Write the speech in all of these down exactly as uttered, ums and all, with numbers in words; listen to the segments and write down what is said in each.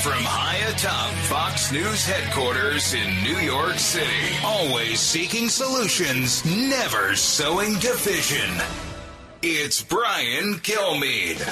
From high atop Fox News headquarters in New York City, always seeking solutions, never sowing division. It's Brian Kilmeade.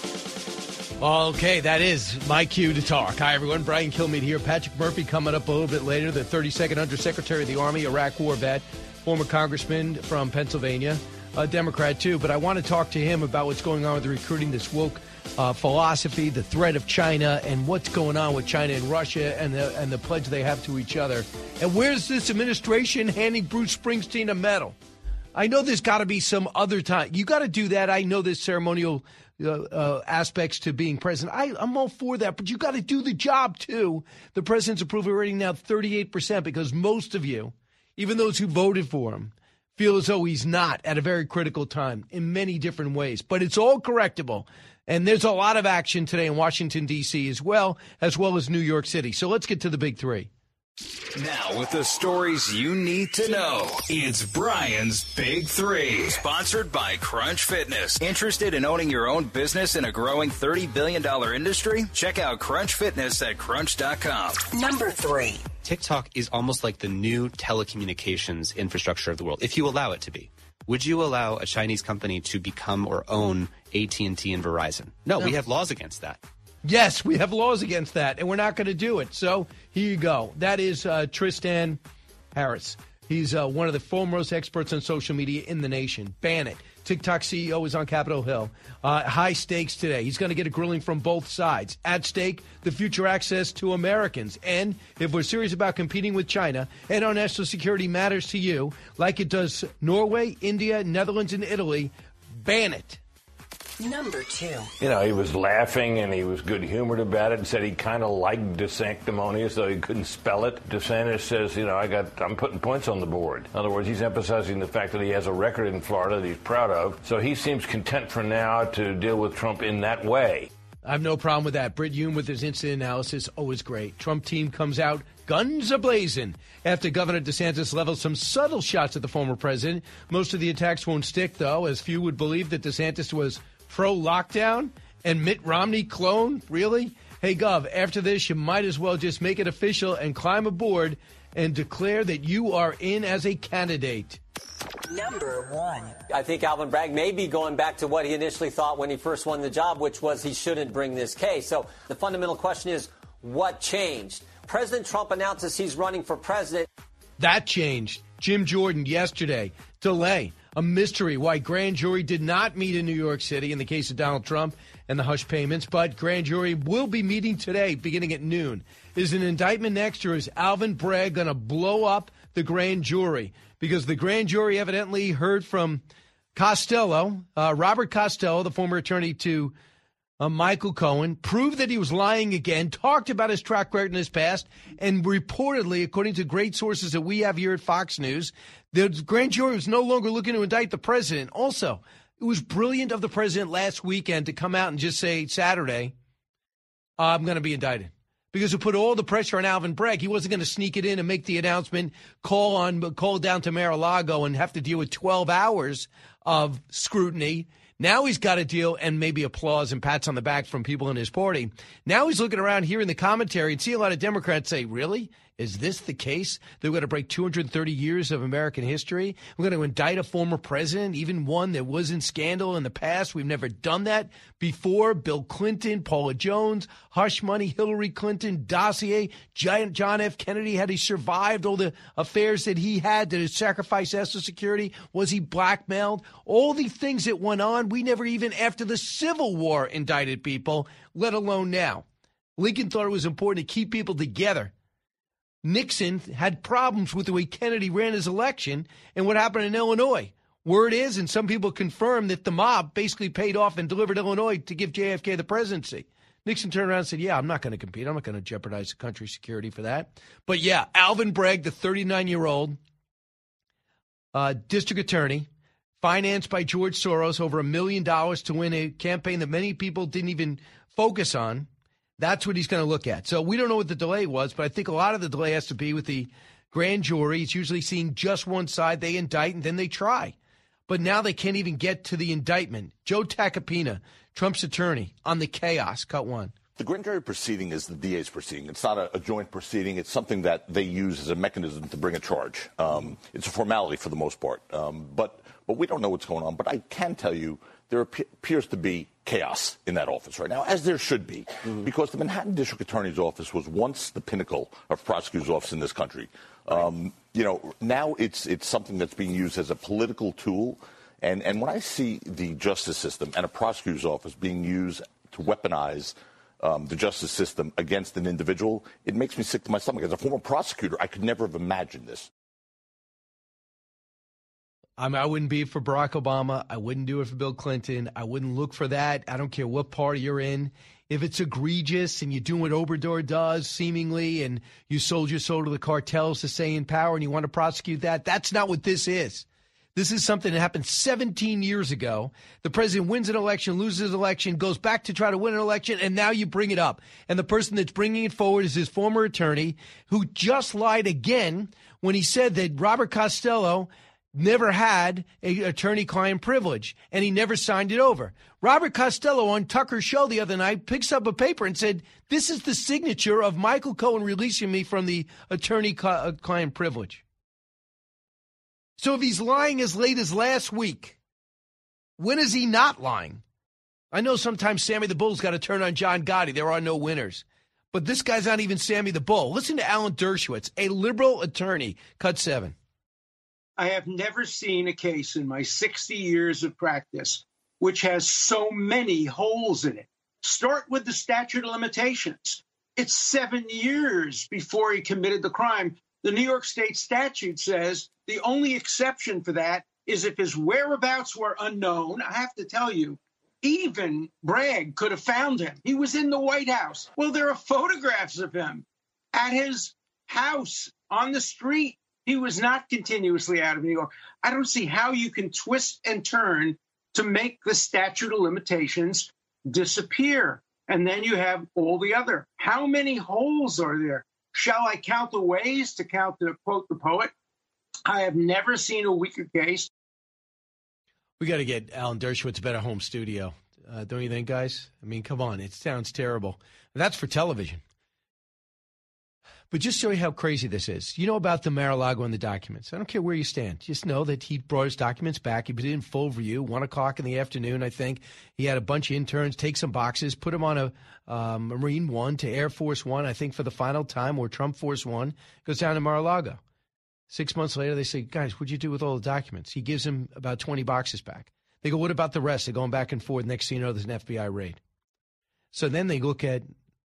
Okay, that is my cue to talk. Hi, everyone. Brian Kilmeade here. Patrick Murphy coming up a little bit later, the thirty-second Undersecretary of the Army, Iraq War vet, former congressman from Pennsylvania, a Democrat too. But I want to talk to him about what's going on with the recruiting, this woke uh, philosophy, the threat of China, and what's going on with China and Russia and the, and the pledge they have to each other. And where's this administration handing Bruce Springsteen a medal? I know there's got to be some other time. You got to do that. I know there's ceremonial uh, uh, aspects to being president. I, I'm all for that, but you got to do the job, too. The president's approval rating now thirty-eight percent because most of you, even those who voted for him, feel as though he's not at a very critical time in many different ways. But it's all correctable. And there's a lot of action today in Washington, D C as well, as well as New York City. So let's get to the big three. Now with the stories you need to know, it's Brian's Big Three. Sponsored by Crunch Fitness. Interested in owning your own business in a growing thirty billion dollars industry? Check out Crunch Fitness at crunch dot com. Number three. TikTok is almost like the new telecommunications infrastructure of the world, if you allow it to be. Would you allow a Chinese company to become or own A T and T and Verizon? No, no. We have laws against that. Yes, we have laws against that, and we're not going to do it. So here you go. That is uh, Tristan Harris. He's uh, one of the foremost experts on social media in the nation. Ban it. TikTok C E O is on Capitol Hill. Uh, high stakes today. He's going to get a grilling from both sides. At stake, the future access to Americans. And if we're serious about competing with China and our national security matters to you, like it does Norway, India, Netherlands, and Italy, ban it. Number two. You know, he was laughing and he was good-humored about it and said he kind of liked DeSanctimonious, though he couldn't spell it. DeSantis says, you know, I got, I'm putting points on the board. In other words, he's emphasizing the fact that he has a record in Florida that he's proud of. So he seems content for now to deal with Trump in that way. I have no problem with that. Britt Hume with his incident analysis, always great. Trump team comes out guns a-blazing after Governor DeSantis levels some subtle shots at the former president. Most of the attacks won't stick, though, as few would believe that DeSantis was pro-lockdown and Mitt Romney clone? Really? Hey, Gov, after this, you might as well just make it official and climb aboard and declare that you are in as a candidate. Number one. I think Alvin Bragg may be going back to what he initially thought when he first won the job, which was he shouldn't bring this case. So the fundamental question is, what changed? President Trump announces he's running for president. That changed. Jim Jordan yesterday. Delay. A mystery why grand jury did not meet in New York City in the case of Donald Trump and the hush payments, but grand jury will be meeting today beginning at noon. Is an indictment next, or is Alvin Bragg going to blow up the grand jury? Because the grand jury evidently heard from Costello, uh, Robert Costello, the former attorney to uh, Michael Cohen, proved that he was lying again, talked about his track record in his past, and reportedly, according to great sources that we have here at Fox News, the grand jury was no longer looking to indict the president. Also, it was brilliant of the president last weekend to come out and just say Saturday, I'm going to be indicted. Because it put all the pressure on Alvin Bragg. He wasn't going to sneak it in and make the announcement, call on, call down to Mar-a-Lago and have to deal with twelve hours of scrutiny. Now he's got to deal and maybe applause and pats on the back from people in his party. Now he's looking around here in the commentary and see a lot of Democrats say, really? Is this the case? They're going to break two hundred thirty years of American history? We're going to indict a former president, even one that was in scandal in the past. We've never done that before. Bill Clinton, Paula Jones, hush money, Hillary Clinton, dossier, John F. Kennedy. Had he survived all the affairs that he had? Did he sacrifice national security? Was he blackmailed? All the things that went on, we never even after the Civil War indicted people, let alone now. Lincoln thought it was important to keep people together. Nixon had problems with the way Kennedy ran his election and what happened in Illinois. Word is, and some people confirm, that the mob basically paid off and delivered Illinois to give J F K the presidency. Nixon turned around and said, yeah, I'm not going to compete. I'm not going to jeopardize the country's security for that. But, yeah, Alvin Bragg, the thirty-nine-year-old uh, district attorney, financed by George Soros over a million dollars to win a campaign that many people didn't even focus on. That's what he's going to look at. So we don't know what the delay was, but I think a lot of the delay has to be with the grand jury. It's usually seeing just one side. They indict and then they try. But now they can't even get to the indictment. Joe Tacopina, Trump's attorney, on the chaos. Cut one. The grand jury proceeding is the D A's proceeding. It's not a, a joint proceeding. It's something that they use as a mechanism to bring a charge. Um, it's a formality for the most part. Um, but but we don't know what's going on. But I can tell you there appears to be chaos in that office right now, as there should be, mm-hmm. because the Manhattan District Attorney's Office was once the pinnacle of prosecutors' office in this country. Um, you know, now it's it's something that's being used as a political tool. And, and when I see the justice system and a prosecutor's office being used to weaponize um, the justice system against an individual, it makes me sick to my stomach. As a former prosecutor, I could never have imagined this. I mean, I wouldn't be for Barack Obama. I wouldn't do it for Bill Clinton. I wouldn't look for that. I don't care what party you're in. If it's egregious and you're doing what Obrador does, seemingly, and you sold your soul to the cartels to stay in power and you want to prosecute that, that's not what this is. This is something that happened seventeen years ago. The president wins an election, loses an election, goes back to try to win an election, and now you bring it up. And the person that's bringing it forward is his former attorney, who just lied again when he said that Robert Costello never had an attorney-client privilege, and he never signed it over. Robert Costello on Tucker's show the other night picks up a paper and said, this is the signature of Michael Cohen releasing me from the attorney-client privilege. So if he's lying as late as last week, when is he not lying? I know sometimes Sammy the Bull's got to turn on John Gotti. There are no winners. But this guy's not even Sammy the Bull. Listen to Alan Dershowitz, a liberal attorney. Cut seven. I have never seen a case in my sixty years of practice which has so many holes in it. Start with the statute of limitations. It's seven years before he committed the crime. The New York State statute says the only exception for that is if his whereabouts were unknown. I have to tell you, even Bragg could have found him. He was in the White House. Well, there are photographs of him at his house on the street. He was not continuously out of New York. I don't see how you can twist and turn to make the statute of limitations disappear. And then you have all the other. How many holes are there? Shall I count the ways, to count the, quote the poet? I have never seen a weaker case. We got to get Alan Dershowitz a better home studio. Uh, don't you think, guys? I mean, come on. It sounds terrible. That's for television. But just show you how crazy this is. You know about the Mar-a-Lago and the documents. I don't care where you stand. Just know that he brought his documents back. He did it in full review, one o'clock in the afternoon, I think. He had a bunch of interns take some boxes, put them on a um, Marine One to Air Force One, I think for the final time, or Trump Force One, goes down to Mar-a-Lago. Six months later, they say, guys, what'd you do with all the documents? He gives them about twenty boxes back. They go, what about the rest? They're going back and forth. Next thing you know, there's an F B I raid. So then they look at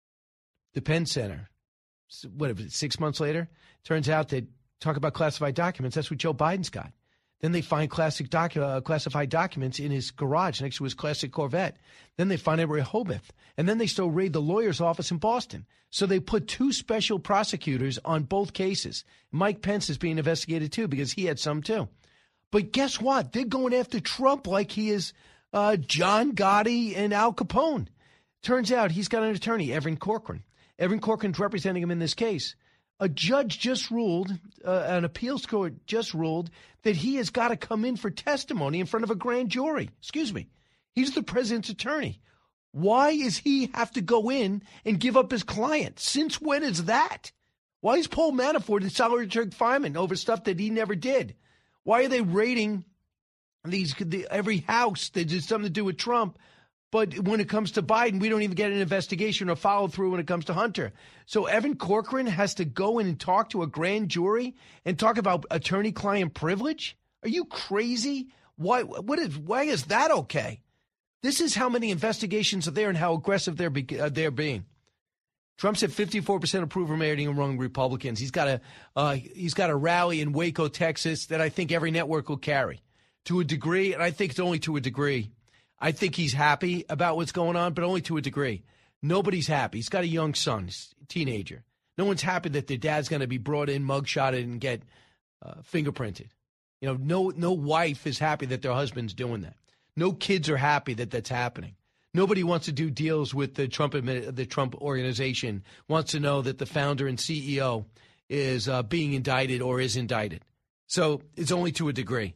the Penn Center. What, six months later? Turns out that, talk about classified documents, that's what Joe Biden's got. Then they find classic docu- uh, classified documents in his garage next to his classic Corvette. Then they find it in Rehoboth. And then they still raid the lawyer's office in Boston. So they put two special prosecutors on both cases. Mike Pence is being investigated, too, because he had some, too. But guess what? They're going after Trump like he is uh, John Gotti and Al Capone. Turns out he's got an attorney, Evan Corcoran. Evan Corcoran's representing him in this case. A judge just ruled, uh, an appeals court just ruled, that he has got to come in for testimony in front of a grand jury. Excuse me. He's the president's attorney. Why does he have to go in and give up his client? Since when is that? Why is Paul Manafort and Solitary Fireman over stuff that he never did? Why are they raiding these the, every house that has something to do with Trump? But when it comes to Biden, we don't even get an investigation or follow through when it comes to Hunter. So Evan Corcoran has to go in and talk to a grand jury and talk about attorney-client privilege? Are you crazy? Why, what is, why is that okay? This is how many investigations are there and how aggressive they're, be, uh, they're being. Trump's at fifty-four percent approval rating among Republicans. He's got a uh, he's got a rally in Waco, Texas, that I think every network will carry to a degree, and I think it's only to a degree. I think he's happy about what's going on, but only to a degree. Nobody's happy. He's got a young son, a teenager. No one's happy that their dad's going to be brought in, mugshotted, and get uh, fingerprinted. You know, no no wife is happy that their husband's doing that. No kids are happy that that's happening. Nobody wants to do deals with the Trump the Trump organization, wants to know that the founder and C E O is uh, being indicted or is indicted. So it's only to a degree.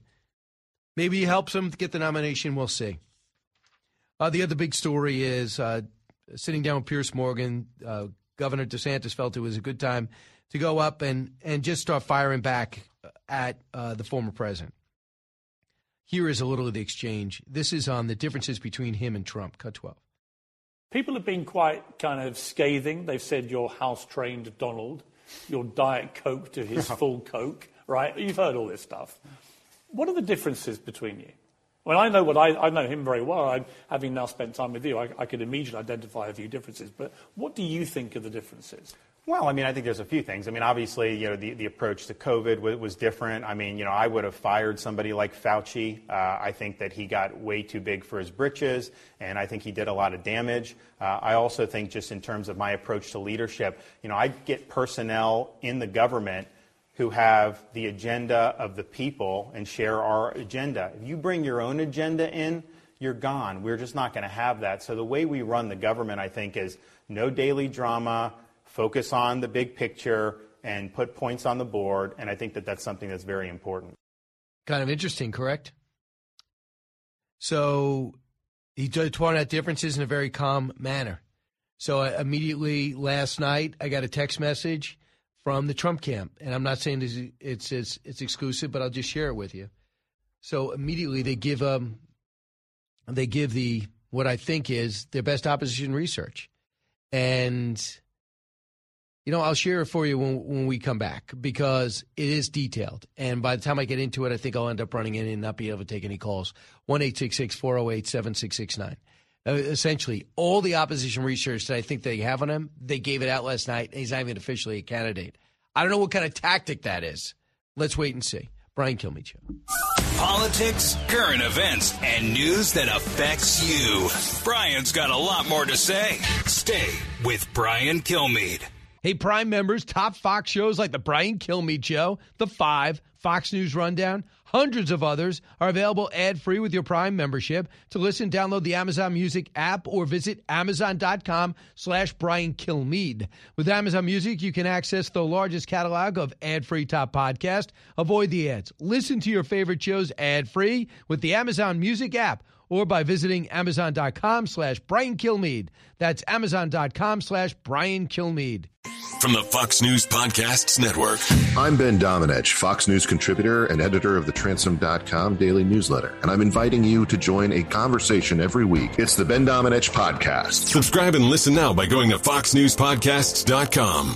Maybe he helps him get the nomination. We'll see. Uh, the other big story is uh, sitting down with Piers Morgan, uh, Governor DeSantis felt it was a good time to go up and, and just start firing back at uh, the former president. Here is a little of the exchange. This is on the differences between him and Trump. Cut twelve. People have been quite kind of scathing. They've said you're house-trained Donald, you're Diet Coke to his full Coke, right? You've heard all this stuff. What are the differences between you? Well, I know what I, I know him very well. I, having now spent time with you, I, I could immediately identify a few differences. But what do you think are the differences? Well, I mean, I think there's a few things. I mean, obviously, you know, the, the approach to COVID was, was different. I mean, you know, I would have fired somebody like Fauci. Uh, I think that he got way too big for his britches, and I think he did a lot of damage. Uh, I also think just in terms of my approach to leadership, you know, I get personnel in the government who have the agenda of the people and share our agenda. If you bring your own agenda in, you're gone. We're just not going to have that. So the way we run the government, I think, is no daily drama, focus on the big picture, and put points on the board, and I think that that's something that's very important. Kind of interesting, correct? So he pointed out differences in a very calm manner. So uh, immediately last night, I got a text message from the Trump camp, and I'm not saying this, it's, it's it's exclusive, but I'll just share it with you. So immediately they give um they give the what I think is their best opposition research, and you know, I'll share it for you when, when we come back because it is detailed. And by the time I get into it, I think I'll end up running in and not be able to take any calls. one eight six six, four oh eight, seven six six nine. Uh, essentially, all the opposition research that I think they have on him, they gave it out last night. And he's not even officially a candidate. I don't know what kind of tactic that is. Let's wait and see. Brian Kilmeade Show. Politics, current events, and news that affects you. Brian's got a lot more to say. Stay with Brian Kilmeade. Hey, Prime members, top Fox shows like The Brian Kilmeade Show, The Five, Fox News Rundown, hundreds of others are available ad-free with your Prime membership. To listen, download the Amazon Music app or visit amazon.com slash Brian Kilmeade. With Amazon Music, you can access the largest catalog of ad-free top podcasts. Avoid the ads. Listen to your favorite shows ad-free with the Amazon Music app or by visiting amazon.com slash Brian Kilmeade. That's amazon.com slash Brian Kilmeade. From the Fox News Podcasts Network. I'm Ben Domenech, Fox News contributor and editor of the Transom dot com daily newsletter, and I'm inviting you to join a conversation every week. It's the Ben Domenech Podcast. Subscribe and listen now by going to fox news podcasts dot com.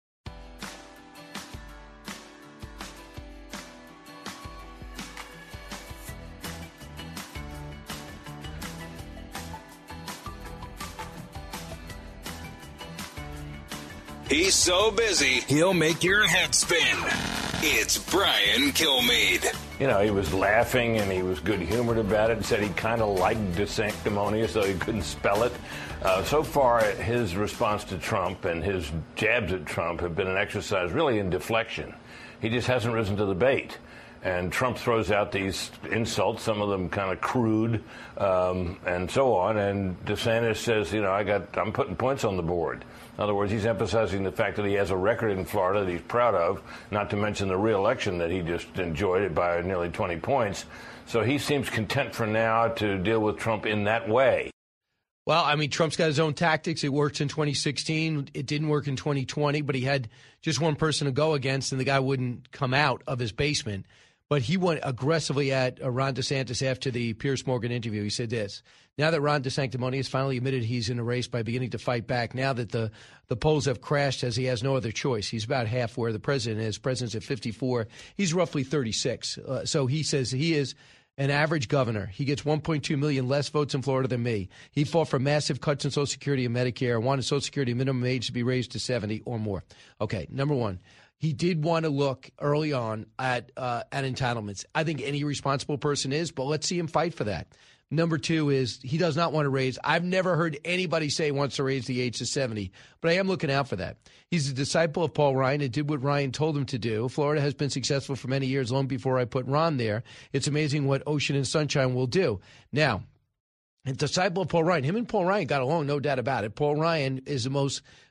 He's so busy, he'll make your head spin. It's Brian Kilmeade. You know, he was laughing and he was good-humored about it and said he kind of liked De Sanctimonious, though he couldn't spell it. Uh, so far, his response to Trump and his jabs at Trump have been an exercise really in deflection. He just hasn't risen to the bait. And Trump throws out these insults, some of them kind of crude, um, and so on. And DeSantis says, you know, I got, I'm putting points on the board. In other words, he's emphasizing the fact that he has a record in Florida that he's proud of, not to mention the re-election that he just enjoyed by nearly twenty points. So he seems content for now to deal with Trump in that way. Well, I mean, Trump's got his own tactics. It worked in twenty sixteen. It didn't work in twenty twenty, but he had just one person to go against, and the guy wouldn't come out of his basement. But he went aggressively at uh, Ron DeSantis after the Piers Morgan interview. He said this: now that Ron DeSanctimonious has finally admitted he's in a race by beginning to fight back, now that the, the polls have crashed as he has no other choice, he's about half where the president is. President's at fifty-four. He's roughly thirty-six. Uh, so he says he is an average governor. He gets one point two million less votes in Florida than me. He fought for massive cuts in Social Security and Medicare and wanted Social Security minimum age to be raised to seventy or more. Okay, number one. He did want to look early on at uh, at entitlements. I think any responsible person is, but let's see him fight for that. Number two is he does not want to raise. I've never heard anybody say he wants to raise the age to seventy, but I am looking out for that. He's a disciple of Paul Ryan and did what Ryan told him to do. Florida has been successful for many years, long before I put Ron there. It's amazing what Ocean and Sunshine will do. Now, a disciple of Paul Ryan, him and Paul Ryan got along, no doubt about it. Paul Ryan is the most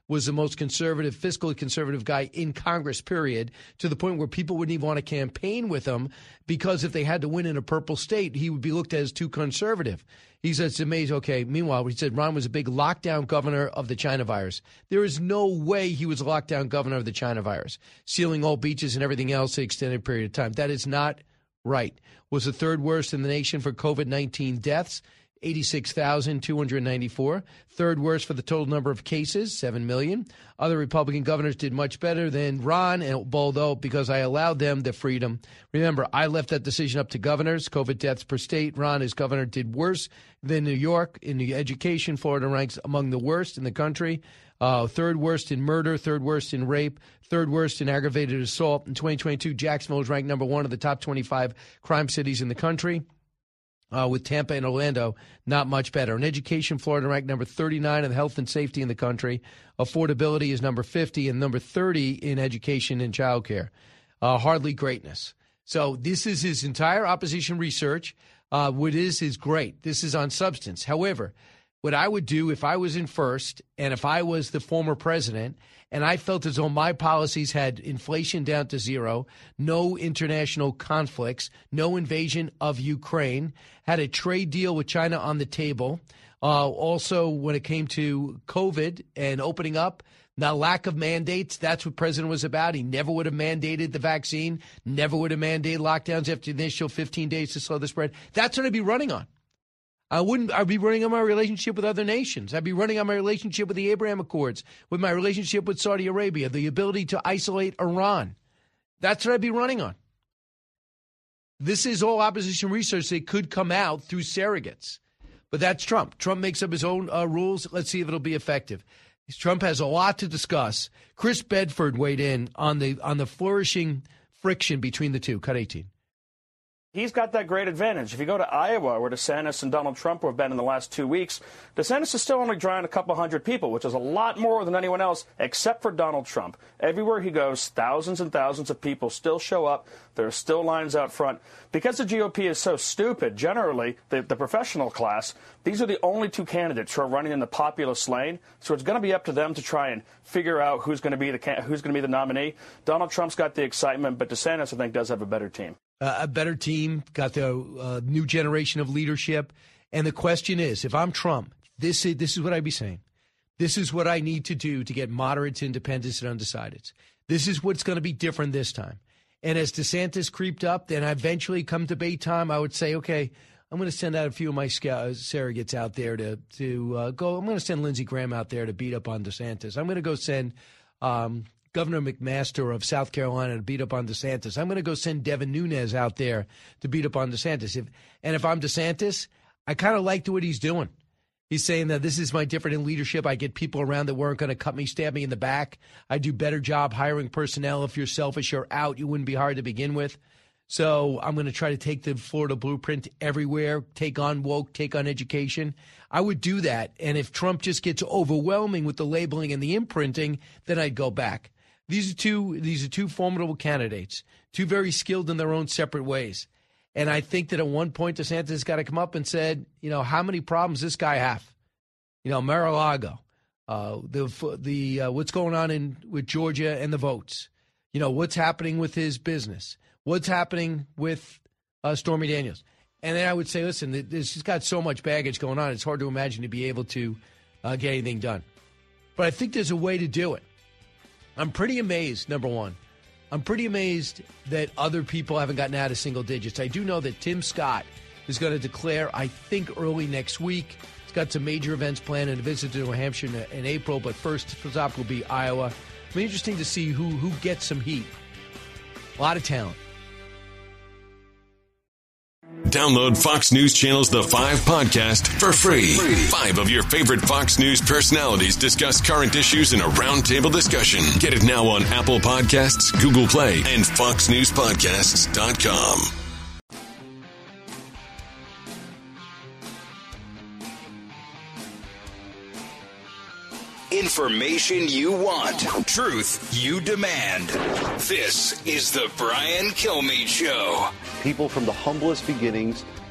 was the most conservative, fiscally conservative guy in Congress, period, to the point where people wouldn't even want to campaign with him because if they had to win in a purple state, he would be looked at as too conservative. He said, it's amazing. Okay, meanwhile, he said Ron was a big lockdown governor of the China virus. There is no way he was a lockdown governor of the China virus, sealing all beaches and everything else an extended period of time. That is not right. Was the third worst in the nation for COVID nineteen deaths, eighty-six thousand two hundred ninety-four. Third worst for the total number of cases, seven million. Other Republican governors did much better than Ron, and although because I allowed them the freedom. Remember, I left that decision up to governors. COVID deaths per state. Ron, as governor, did worse than New York. In the education, Florida ranks among the worst in the country. Uh, third worst in murder, third worst in rape, third worst in aggravated assault. In twenty twenty-two, Jacksonville was ranked number one of the top twenty-five crime cities in the country. Uh, with Tampa and Orlando, not much better. In education, Florida ranked number thirty-nine in health and safety in the country. Affordability is number fifty and number thirty in education and childcare. Uh, hardly greatness. So this is his entire opposition research. Uh, what is is great. This is on substance. However, what I would do if I was in first and if I was the former president and I felt as though my policies had inflation down to zero, no international conflicts, no invasion of Ukraine, had a trade deal with China on the table. Uh, also, when it came to COVID and opening up, now lack of mandates, that's what President was about. He never would have mandated the vaccine, never would have mandated lockdowns after the initial fifteen days to slow the spread. That's what I'd be running on. I wouldn't. I'd be running on my relationship with other nations. I'd be running on my relationship with the Abraham Accords, with my relationship with Saudi Arabia, the ability to isolate Iran. That's what I'd be running on. This is all opposition research that could come out through surrogates. But that's Trump. Trump makes up his own uh, rules. Let's see if it'll be effective. Trump has a lot to discuss. Chris Bedford weighed in on the on the flourishing friction between the two. Cut eighteen. He's got that great advantage. If you go to Iowa, where DeSantis and Donald Trump have been in the last two weeks, DeSantis is still only drawing a couple hundred people, which is a lot more than anyone else except for Donald Trump. Everywhere he goes, thousands and thousands of people still show up. There are still lines out front. Because the G O P is so stupid, generally, the, the professional class, these are the only two candidates who are running in the populist lane. So it's going to be up to them to try and figure out who's going to be the who's going to be the nominee. Donald Trump's got the excitement, but DeSantis, I think, does have a better team. Uh, a better team, got the uh, new generation of leadership. And the question is, if I'm Trump, this is, this is what I'd be saying. This is what I need to do to get moderates, independents, and undecideds. This is what's going to be different this time. And as DeSantis creeped up, then eventually come debate time, I would say, okay, I'm going to send out a few of my scout, surrogates out there to, to uh, go. I'm going to send Lindsey Graham out there to beat up on DeSantis. I'm going to go send um, Governor McMaster of South Carolina to beat up on DeSantis. I'm going to go send Devin Nunes out there to beat up on DeSantis. If, and if I'm DeSantis, I kind of liked what he's doing. He's saying that this is my different in leadership. I get people around that weren't going to cut me, stab me in the back. I do better job hiring personnel. If you're selfish or out, you wouldn't be hard to begin with. So I'm going to try to take the Florida blueprint everywhere, take on woke, take on education. I would do that. And if Trump just gets overwhelming with the labeling and the imprinting, then I'd go back. These are two, these are two formidable candidates, two very skilled in their own separate ways. And I think that at one point, DeSantis has got to come up and said, you know, how many problems this guy have? You know, Mar-a-Lago, uh, the the uh, what's going on in with Georgia and the votes. You know, what's happening with his business? What's happening with uh, Stormy Daniels? And then I would say, listen, this has got so much baggage going on. It's hard to imagine to be able to uh, get anything done. But I think there's a way to do it. I'm pretty amazed, number one. I'm pretty amazed that other people haven't gotten out of single digits. I do know that Tim Scott is going to declare, I think, early next week. He's got some major events planned and a visit to New Hampshire in, in April, but first stop will be Iowa. It'll be interesting to see who, who gets some heat. A lot of talent. Download Fox News Channel's The Five podcast for free. Five of your favorite Fox News personalities discuss current issues in a roundtable discussion. Get it now on Apple Podcasts, Google Play, and fox news podcasts dot com. Information you want. Truth you demand. This is the Brian Kilmeade Show. People from the humblest beginnings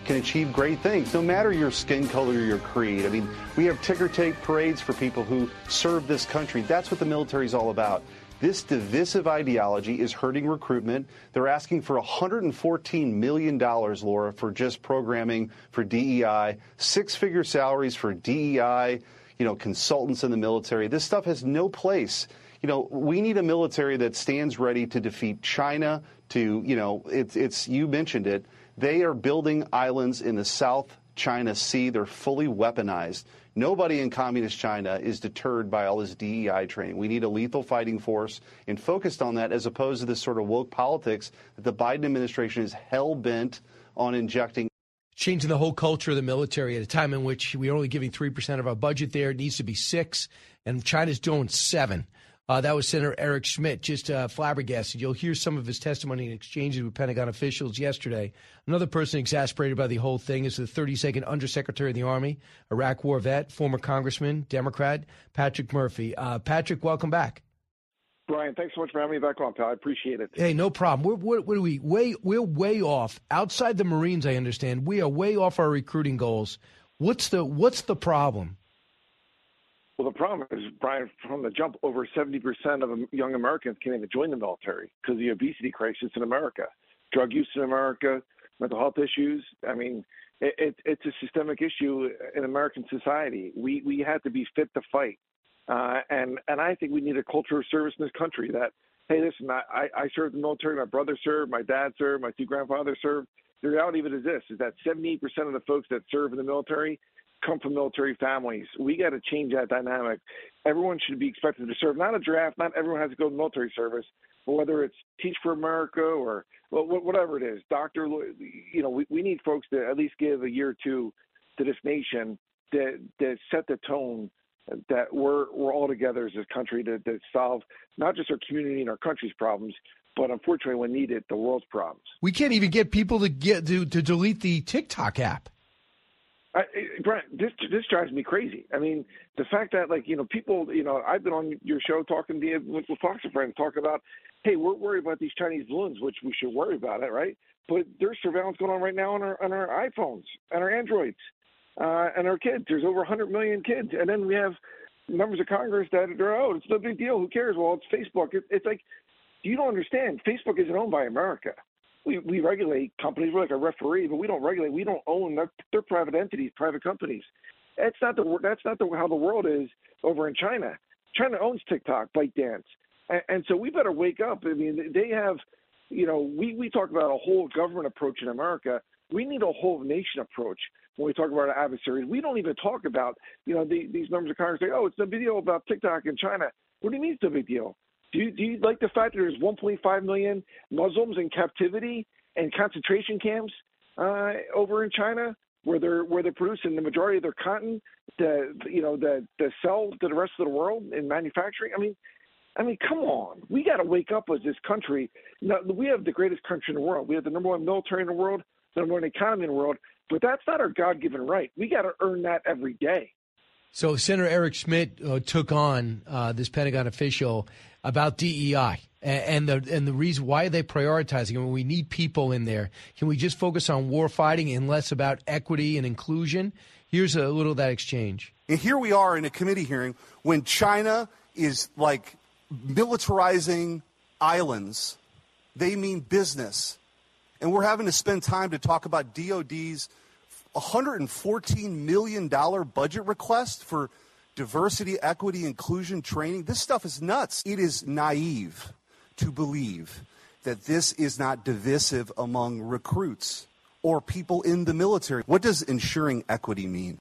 can achieve great things, no matter your skin color or your creed. I mean, we have ticker tape parades for people who serve this country. That's what the military is all about. This divisive ideology is hurting recruitment. They're asking for one hundred fourteen million dollars, Laura, for just programming for D E I, six-figure salaries for D E I, you know, consultants in the military. This stuff has no place. You know, we need a military that stands ready to defeat China, to, you know, it's, it's you mentioned it. They are building islands in the South China Sea. They're fully weaponized. Nobody in communist China is deterred by all this D E I training. We need a lethal fighting force and focused on that, as opposed to this sort of woke politics that the Biden administration is hell-bent on injecting. Changing the whole culture of the military at a time in which we're only giving three percent of our budget there. It needs to be six, and China's doing seven. Uh, that was Senator Eric Schmidt, just uh, flabbergasted. You'll hear some of his testimony and exchanges with Pentagon officials yesterday. Another person exasperated by the whole thing is the thirty-second Undersecretary of the Army, Iraq War vet, former Congressman, Democrat, Patrick Murphy. Uh, Patrick, welcome back. Brian, thanks so much for having me back on, pal. I appreciate it. Hey, no problem. We're, we're, what are we? Way, we're way off. Outside the Marines, I understand, we are way off our recruiting goals. What's the What's the problem? Well, the problem is, Brian, from the jump, over seventy percent of young Americans can't even join the military because of the obesity crisis in America, drug use in America, mental health issues. I mean, it, it, it's a systemic issue in American society. We we had to be fit to fight. Uh, and, and I think we need a culture of service in this country that, hey, listen, I, I served in the military, my brother served, my dad served, my two grandfathers served. The reality of it is this, is that seventy-eight percent of the folks that serve in the military come from military families. We got to change that dynamic. Everyone should be expected to serve, not a draft, not everyone has to go to military service, but whether it's Teach for America or well, whatever it is, doctor, you know, we, we need folks to at least give a year or two to this nation that, that set the tone that we're we're all together as a country to, to solve not just our community and our country's problems, but unfortunately, when needed, the world's problems. We can't even get people to get to, to delete the TikTok app. I, Brent, this this drives me crazy. I mean, the fact that, like, you know, people, you know, I've been on your show talking to you with, with Fox and Friends, talking about, hey, we're worried about these Chinese balloons, which we should worry about it, right? But there's surveillance going on right now on our on our iPhones and our Androids uh, and our kids. There's over one hundred million kids, and then we have members of Congress that are, oh, it's no big deal. Who cares? Well, it's Facebook. It, it's like, you don't understand. Facebook isn't owned by America. We, we regulate companies. We're like a referee, but we don't regulate. We don't own. They're, they're private entities, private companies. That's not the that's not the, how the world is over in China. China owns TikTok, ByteDance, and, and so we better wake up. I mean, they have, you know, we, we talk about a whole government approach in America. We need a whole nation approach when we talk about our adversaries. We don't even talk about, you know, the, these members of Congress say, oh, it's no big deal about TikTok in China. What do you mean it's no big deal? Do you, do you like the fact that there's one point five million Muslims in captivity and concentration camps uh, over in China, where they're where they're producing the majority of their cotton, to you know, the the sell to the rest of the world in manufacturing? I mean, I mean, come on, we got to wake up as this country. Now, we have the greatest country in the world. We have the number one military in the world, the number one economy in the world, but that's not our God-given right. We got to earn that every day. So Senator Eric Schmidt uh, took on uh, this Pentagon official about D E I and, and the and the reason why are they prioritizing it when we need people in there. Can we just focus on war fighting and less about equity and inclusion? Here's a little of that exchange. And here we are in a committee hearing when China is like militarizing islands. They mean business. And we're having to spend time to talk about D O D's one hundred fourteen million dollars budget request for diversity, equity, inclusion training. This stuff is nuts. It is naive to believe that this is not divisive among recruits or people in the military. What does ensuring equity mean?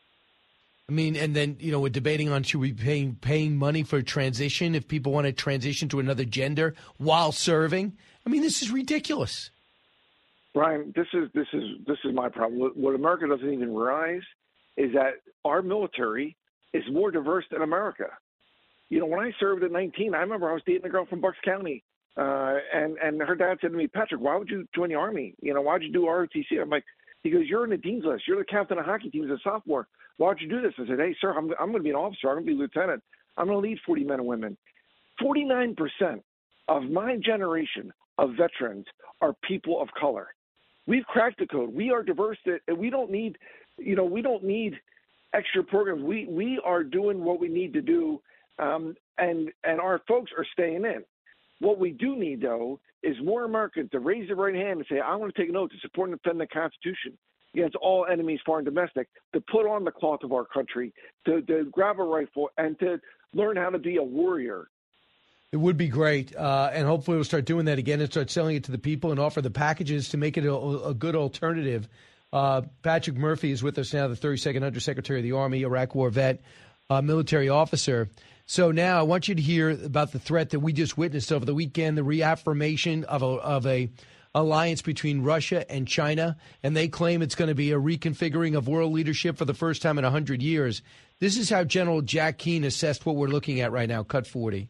I mean, and then, you know, we're debating on should we be paying, paying money for transition if people want to transition to another gender while serving? I mean, this is ridiculous. Brian, this is this is this is my problem. What America doesn't even realize is that our military is more diverse than America. You know, when I served at nineteen, I remember I was dating a girl from Bucks County, uh, and and her dad said to me, Patrick, why would you join the Army? You know, why'd you do R O T C? I'm like, he goes, you're in the dean's list. You're the captain of the hockey team as a sophomore. Why'd you do this? I said, hey, sir, I'm I'm going to be an officer. I'm going to be a lieutenant. I'm going to lead forty men and women. forty-nine percent of my generation of veterans are people of color. We've cracked the code. We are diverse, and we don't need, you know, we don't need extra programs. We we are doing what we need to do, um, and and our folks are staying in. What we do need, though, is more Americans to raise their right hand and say, I want to take an oath to support and defend the Constitution against all enemies, foreign and domestic, to put on the cloth of our country, to, to grab a rifle, and to learn how to be a warrior. It would be great, uh, and hopefully we'll start doing that again and start selling it to the people and offer the packages to make it a, a good alternative. Uh, Patrick Murphy is with us now, the thirty-second Undersecretary of the Army, Iraq War vet, uh, military officer. So now I want you to hear about the threat that we just witnessed over the weekend, the reaffirmation of a, of a alliance between Russia and China, and they claim it's going to be a reconfiguring of world leadership for the first time in one hundred years. This is how General Jack Keane assessed what we're looking at right now. Cut forty.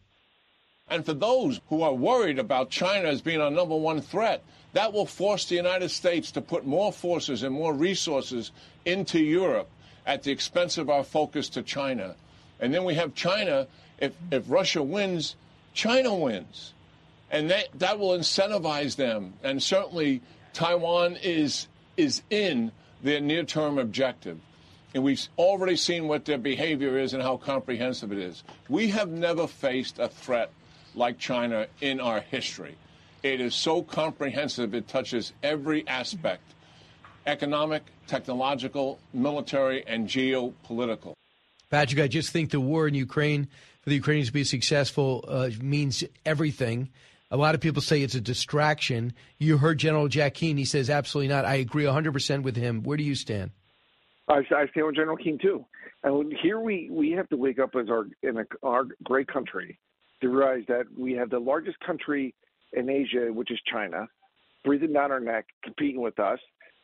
And for those who are worried about China as being our number one threat, that will force the United States to put more forces and more resources into Europe at the expense of our focus to China. And then we have China. If, if Russia wins, China wins. And that, that will incentivize them. And certainly Taiwan is, is in their near-term objective. And we've already seen what their behavior is and how comprehensive it is. We have never faced a threat like China in our history. It is so comprehensive, it touches every aspect, economic, technological, military, and geopolitical. Patrick, I just think the war in Ukraine, for the Ukrainians to be successful, uh, means everything. A lot of people say it's a distraction. You heard General Jack Keane. He says absolutely not. I agree one hundred percent with him. Where do you stand? I, I stand with General Keane, too. And here we, we have to wake up as our in a, our great country to realize that we have the largest country in Asia, which is China, breathing down our neck, competing with us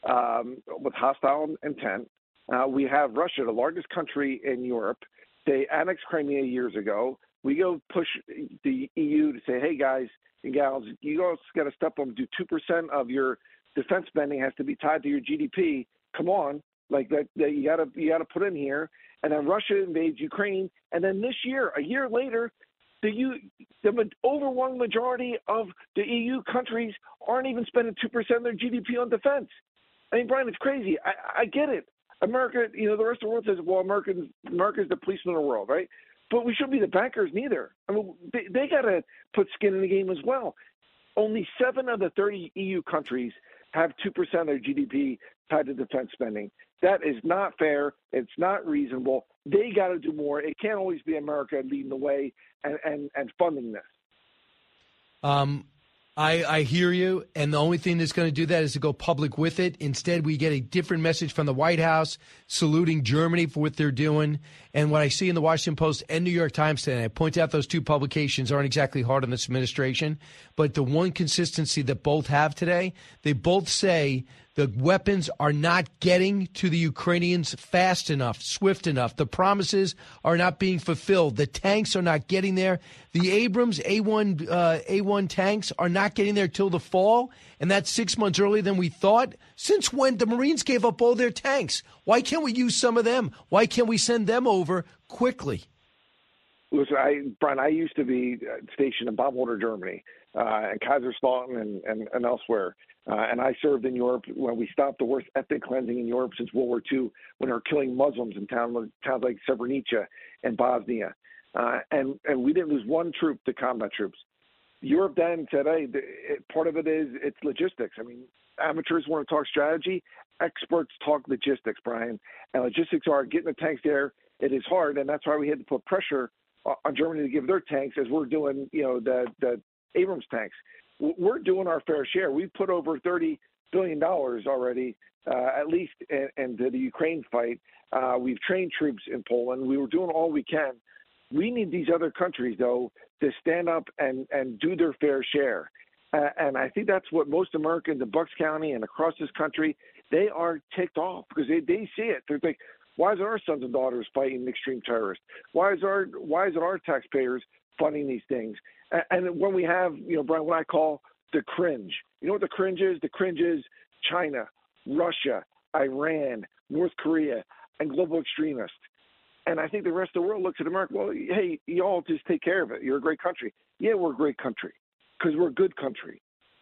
um, with hostile intent. Uh, we have Russia, the largest country in Europe. They annexed Crimea years ago. We go push the E U to say, hey, guys and gals, you guys got to step up and do two percent of your defense spending has to be tied to your G D P. Come on. Like that, that you got to you got to put in here. And then Russia invades Ukraine. And then this year, a year later, The, U, the overwhelming majority of the E U countries aren't even spending two percent of their G D P on defense. I mean, Brian, it's crazy. I, I get it. America, you know, the rest of the world says, well, Americans, America's the policeman of the world, right? But we shouldn't be the bankers neither. I mean, they, they got to put skin in the game as well. Only seven of the thirty E U countries have two percent of their G D P tied to defense spending. That is not fair. It's not reasonable. They got to do more. It can't always be America leading the way and, and, and funding this. Um, I, I hear you, and the only thing that's going to do that is to go public with it. Instead, we get a different message from the White House saluting Germany for what they're doing. And what I see in the Washington Post and New York Times today, I point out those two publications aren't exactly hard on this administration, but the one consistency that both have today, they both say the weapons are not getting to the Ukrainians fast enough, swift enough. The promises are not being fulfilled. The tanks are not getting there. The Abrams A one uh, A one tanks are not getting there till the fall, and that's six months earlier than we thought. Since when the Marines gave up all their tanks? Why can't we use some of them? Why can't we send them over quickly? Listen, I, Brian, I used to be stationed in Baumholder, Germany, uh, and Kaiserslautern and, and, and elsewhere. Uh, and I served in Europe when we stopped the worst ethnic cleansing in Europe since World War Two, when they were killing Muslims in town, towns like Srebrenica and Bosnia. Uh, and, and we didn't lose one troop to combat troops. Europe then said, hey, the, it, part of it is it's logistics. I mean, amateurs want to talk strategy. Experts talk logistics, Brian. And logistics are getting the tanks there. It is hard, and that's why we had to put pressure on Germany to give their tanks as we're doing, you know, the, the Abrams tanks. We're doing our fair share. We've put over thirty billion dollars already, uh, at least, in, into the Ukraine fight. Uh, we've trained troops in Poland. We were doing all we can. We need these other countries, though, to stand up and, and do their fair share. Uh, and I think that's what most Americans in Bucks County and across this country, they are ticked off because they, they see it. They're like, why is our sons and daughters fighting extreme terrorists? Why is our why is it our taxpayers funding these things? And, and when we have, you know, Brian, what I call the cringe. You know what the cringe is? The cringe is China, Russia, Iran, North Korea, and global extremists. And I think the rest of the world looks at America, well, hey, y'all just take care of it. You're a great country. Yeah, we're a great country because we're a good country.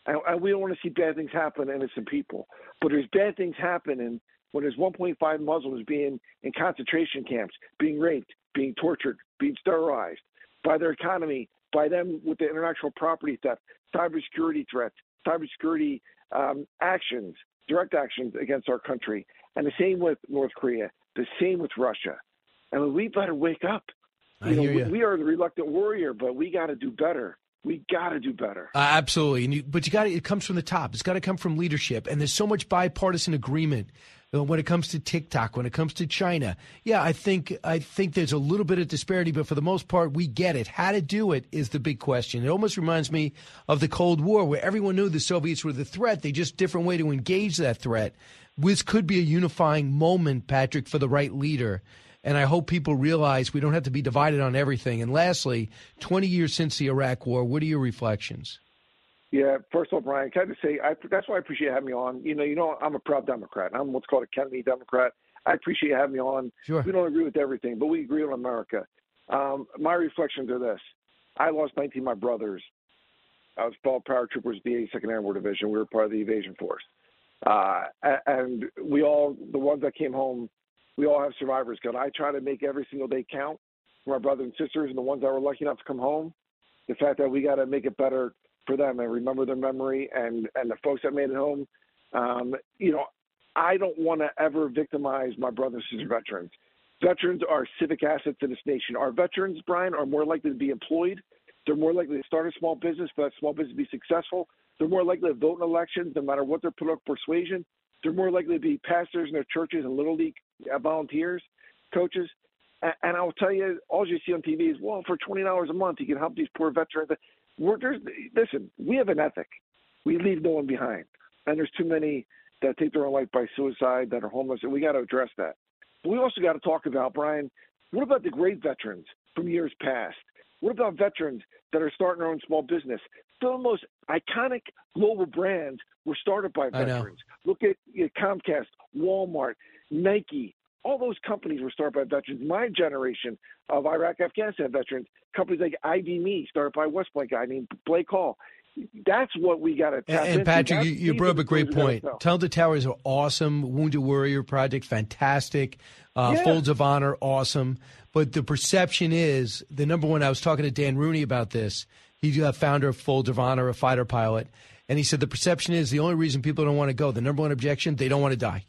And, and we don't want to see bad things happen to innocent people. But there's bad things happening when there's one point five Muslims being in concentration camps, being raped, being tortured, being sterilized by their economy, by them with the intellectual property theft, cybersecurity threats, cybersecurity um, actions, direct actions against our country. And the same with North Korea, the same with Russia. I mean, we better wake up. I You know, hear we, you. we are the reluctant warrior, but we got to do better. We got to do better. Uh, absolutely, and you, but you got it comes from the top. It's got to come from leadership, and there's so much bipartisan agreement uh, when it comes to TikTok, when it comes to China. Yeah, I think I think there's a little bit of disparity, but for the most part, we get it. How to do it is the big question. It almost reminds me of the Cold War, where everyone knew the Soviets were the threat. They just different way to engage that threat. This could be a unifying moment, Patrick, for the right leader. And I hope people realize we don't have to be divided on everything. And lastly, twenty years since the Iraq War, what are your reflections? Yeah, first of all, Brian, can I just say, I, that's why I appreciate having me on. You know, you know, I'm a proud Democrat. I'm what's called a Kennedy Democrat. I appreciate having me on. Sure. We don't agree with everything, but we agree on America. Um, my reflections are this. I lost nineteen of my brothers. I was fellow paratroopers, the eighty-second Airborne Division. We were part of the evasion force. Uh, and we all, the ones that came home, we all have survivor's guilt. I try to make every single day count for my brothers and sisters and the ones that were lucky enough to come home. The fact that we got to make it better for them and remember their memory and, and the folks that made it home. Um, you know, I don't want to ever victimize my brothers and sisters veterans. Veterans are civic assets in this nation. Our veterans, Brian, are more likely to be employed. They're more likely to start a small business, for that small business to be successful. They're more likely to vote in elections, no matter what their political persuasion. They're more likely to be pastors in their churches and Little League volunteers, coaches. And I'll tell you, all you see on T V is, well, for twenty dollars a month, you can help these poor veterans. We're, there's, listen, we have an ethic. We leave no one behind. And there's too many that take their own life by suicide, that are homeless, and we got to address that. But we also got to talk about, Brian, what about the great veterans from years past? What about veterans that are starting their own small business? Some of the most iconic global brands were started by veterans. Look at you know, Comcast, Walmart, Nike. All those companies were started by veterans. My generation of Iraq, Afghanistan veterans, companies like I D M E, started by a West Point guy named Blake Hall. That's what we got to tap And, into. and Patrick, That's, you, you these brought are up the a great things we gotta point. sell. Tunnel to Towers are awesome. Wounded Warrior Project, fantastic. Uh, Yeah. Folds of Honor, awesome. But the perception is, the number one, I was talking to Dan Rooney about this. He's a founder of Folds of Honor, a fighter pilot. And he said the perception is the only reason people don't want to go, the number one objection, they don't want to die.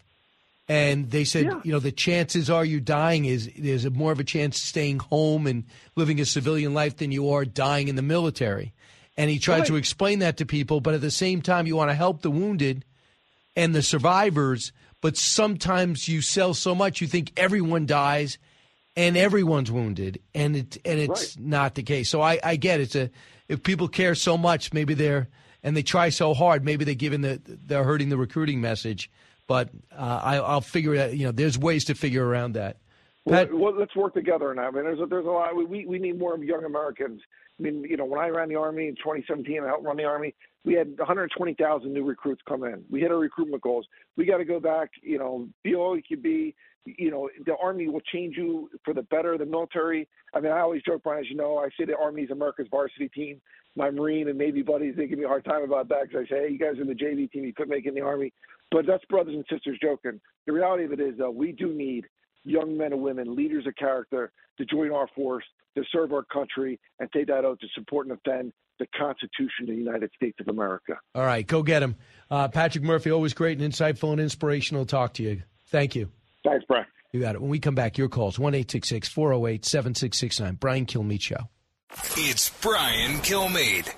And they said, Yeah. you know, the chances are you dying is there's a more of a chance staying home and living a civilian life than you are dying in the military. And he tried Right. to explain that to people, but at the same time, you want to help the wounded and the survivors, but sometimes you sell so much you think everyone dies and everyone's wounded, and it and it's Right. not the case. So I, I get it. It's a, if people care so much, maybe they're and they try so hard, maybe they're giving the they're hurting the recruiting message. But uh, I, I'll figure it out. You know, there's ways to figure around that. Well, well, let's work together on that. I mean, there's a, there's a lot. We we need more young Americans. I mean, you know, when I ran the Army in twenty seventeen, I helped run the Army. We had one hundred twenty thousand new recruits come in. We hit our recruitment goals. We got to go back. You know, be all you can be. You know, the Army will change you for the better. The military. I mean, I always joke, Brian, as you know, I say the Army is America's varsity team. My Marine and Navy buddies, they give me a hard time about that because I say, hey, you guys are the J V team. You couldn't make it in the Army. But that's brothers and sisters joking. The reality of it is, though, we do need young men and women, leaders of character, to join our force, to serve our country, and take that oath to support and defend the Constitution of the United States of America. All right, go get him. Uh, Patrick Murphy, always great and insightful and inspirational to talk to you. Thank you. Thanks, Brian. You got it. When we come back, your calls, one eight six six, four oh eight, seven six six nine. Brian Kilmeade Show. It's Brian Kilmeade.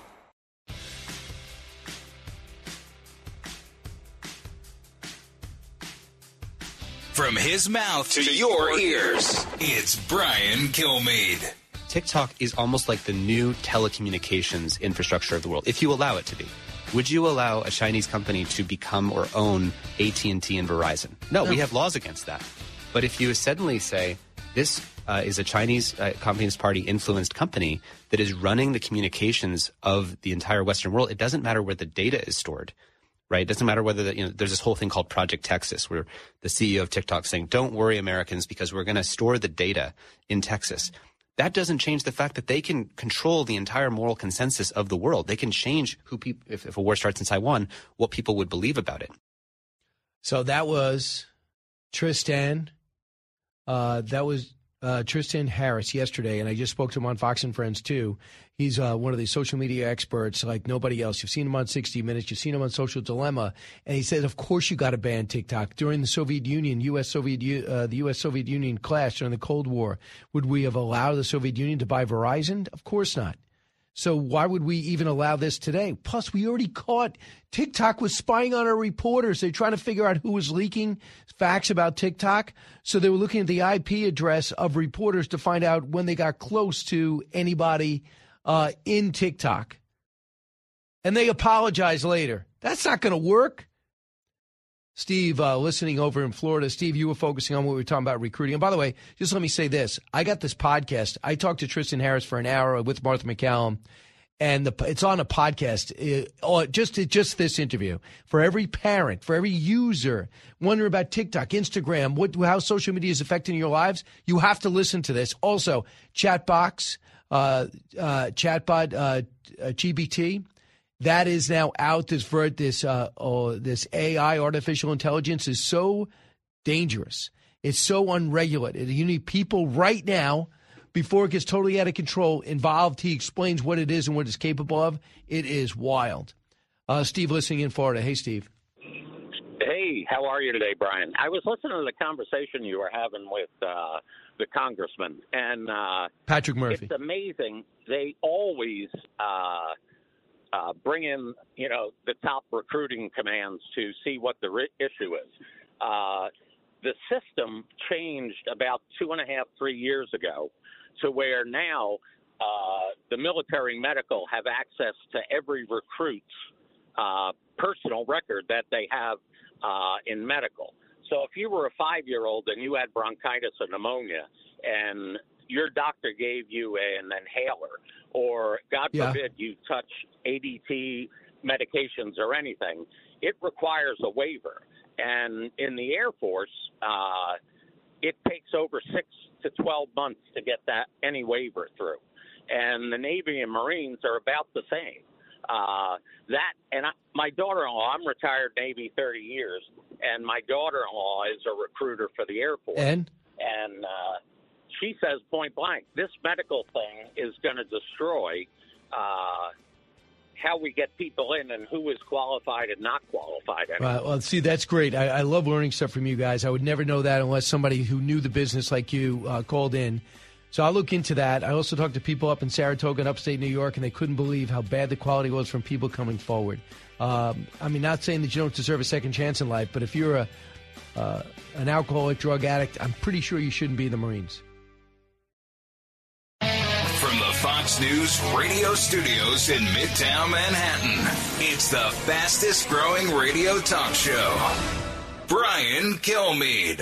From his mouth to your ears, it's Brian Kilmeade. TikTok is almost like the new telecommunications infrastructure of the world, if you allow it to be. Would you allow a Chinese company to become or own A T and T and Verizon? No, we have laws against that. But if you suddenly say, this uh, is a Chinese uh, Communist Party influenced company that is running the communications of the entire Western world, it doesn't matter where the data is stored. Right? It doesn't matter whether the, you know, there's this whole thing called Project Texas, where the C E O of TikTok saying, don't worry, Americans, because we're going to store the data in Texas. that doesn't change the fact that they can control the entire moral consensus of the world. They can change who people, if, if a war starts in Taiwan, what people would believe about it. So that was Tristan. Uh, that was uh, Tristan Harris yesterday, and I just spoke to him on Fox and Friends, too. He's uh, one of the social media experts like nobody else. You've seen him on sixty minutes. You've seen him on Social Dilemma. And he said, of course you got to ban TikTok. During the Soviet Union, U S Soviet, uh, the U S Soviet Union clash during the Cold War, would we have allowed the Soviet Union to buy Verizon? Of course not. So why would we even allow this today? Plus, we already caught TikTok was spying on our reporters. They're trying to figure out who was leaking facts about TikTok. So they were looking at the I P address of reporters to find out when they got close to anybody uh, in TikTok. And they apologize later. That's not going to work. Steve, uh, listening over in Florida. Steve, you were focusing on what we were talking about recruiting. And by the way, just let me say this. I got this podcast. I talked to Tristan Harris for an hour with Martha McCallum, and the, it's on a podcast. It, oh, just, just this interview. For every parent, for every user wondering about TikTok, Instagram, what, how social media is affecting your lives, you have to listen to this. Also, Chatbox, uh, uh, Chatbot, uh, uh, G B T. That is now out. This this uh, oh, this A I, artificial intelligence, is so dangerous. It's so unregulated. You need people right now, before it gets totally out of control, involved. He explains what it is and what it's capable of. It is wild. Uh, Steve, listening in Florida. Hey, Steve. Hey, how are you today, Brian? I was listening to the conversation you were having with uh, the congressman, and uh, Patrick Murphy. It's amazing. They always. Uh, Uh, bring in, you know, the top recruiting commands to see what the ri- issue is. Uh, the system changed about two and a half, three years ago to where now uh, the military medical have access to every recruit's uh, personal record that they have uh, in medical. So if you were a five-year-old and you had bronchitis or pneumonia and your doctor gave you an inhaler, or God Yeah. forbid you touch A D T medications or anything, it requires a waiver. And in the Air Force, uh, it takes over six to twelve months to get that any waiver through. And the Navy and Marines are about the same. Uh, that and I, my daughter-in-law, I'm retired Navy thirty years, and my daughter-in-law is a recruiter for the Air Force. And? And uh, she says point blank, this medical thing is going to destroy uh, how we get people in and who is qualified and not qualified. Right. Well, see, that's great. I, I love learning stuff from you guys. I would never know that unless somebody who knew the business like you uh, called in. So I'll look into that. I also talked to people up in Saratoga and upstate New York, and they couldn't believe how bad the quality was from people coming forward. Um, I mean, not saying that you don't deserve a second chance in life, but if you're a uh, an alcoholic, drug addict, I'm pretty sure you shouldn't be in the Marines. From the Fox News radio studios in Midtown Manhattan, it's the fastest growing radio talk show. Brian Kilmeade.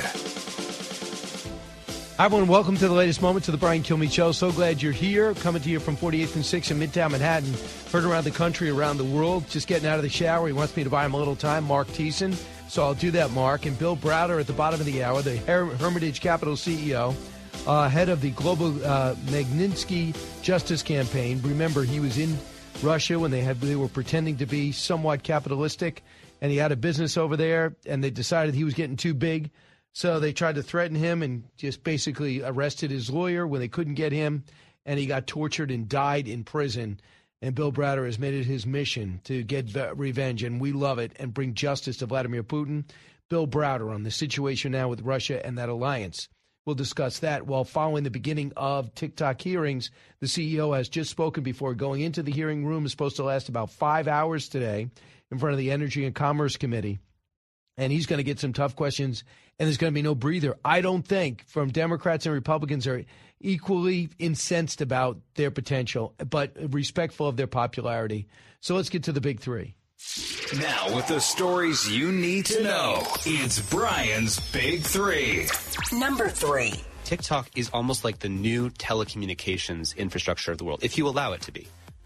Hi, everyone. Welcome to the latest moment to the Brian Kilmeade Show. So glad you're here. Coming to you from forty-eighth and sixth in Midtown Manhattan. Heard around the country, around the world. Just getting out of the shower. He wants me to buy him a little time. Mark Thiessen. So I'll do that, Mark. And Bill Browder at the bottom of the hour, the Her- Hermitage Capital C E O. Uh, head of the Global uh, Magnitsky Justice Campaign. Remember, he was in Russia when they had they were pretending to be somewhat capitalistic, and he had a business over there, and they decided he was getting too big. So they tried to threaten him and just basically arrested his lawyer when they couldn't get him, and he got tortured and died in prison. And Bill Browder has made it his mission to get revenge, and we love it, and bring justice to Vladimir Putin. Bill Browder on the situation now with Russia and that alliance. We'll discuss that while following the beginning of TikTok hearings. The C E O has just spoken before going into the hearing room. Is supposed to last about five hours today in front of the Energy and Commerce Committee. And he's going to get some tough questions, and there's going to be no breather. I don't think from Democrats and Republicans are equally incensed about their potential, but respectful of their popularity. So let's get to the big three. Now, with the stories you need to know, it's Brian's Big Three. Number three. TikTok is almost like the new telecommunications infrastructure of the world, if you allow it to be.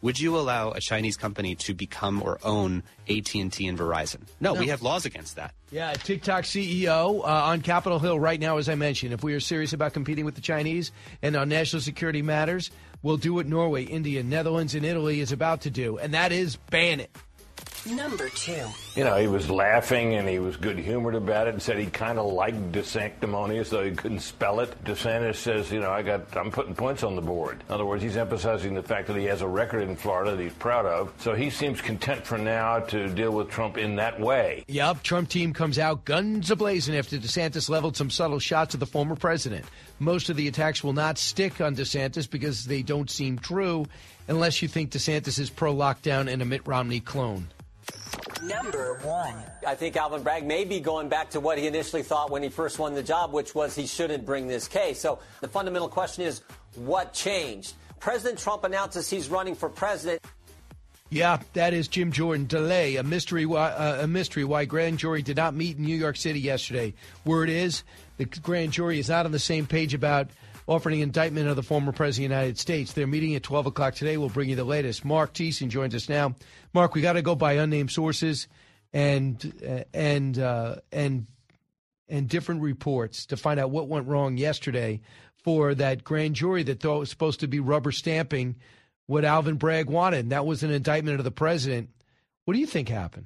Would you allow a Chinese company to become or own A T and T and Verizon? No, No. we have laws against that. Yeah, TikTok C E O uh, on Capitol Hill right now, as I mentioned. If we are serious about competing with the Chinese and on national security matters, we'll do what Norway, India, Netherlands, and Italy is about to do, and that is ban it. Number two. You know, he was laughing and he was good-humored about it and said he kind of liked DeSanctimonious, though he couldn't spell it. DeSantis says, you know, I got, I'm putting points on the board. In other words, he's emphasizing the fact that he has a record in Florida that he's proud of. So he seems content for now to deal with Trump in that way. Yep, Trump team comes out guns a-blazing after DeSantis leveled some subtle shots at the former president. Most of the attacks will not stick on DeSantis because they don't seem true, unless you think DeSantis is pro-lockdown and a Mitt Romney clone. Number one. I think Alvin Bragg may be going back to what he initially thought when he first won the job, which was he shouldn't bring this case. So the fundamental question is, what changed? President Trump announces he's running for president. Yeah, that is Jim Jordan. Delay, a mystery, uh, a mystery why grand jury did not meet in New York City yesterday. Word is the grand jury is not on the same page about offering indictment of the former president of the United States. They're meeting at twelve o'clock today. We'll bring you the latest. Mark Thiessen joins us now. Mark, we got to go by unnamed sources and uh, and uh, and and different reports to find out what went wrong yesterday for that grand jury that thought was supposed to be rubber stamping what Alvin Bragg wanted. And that was an indictment of the president. What do you think happened?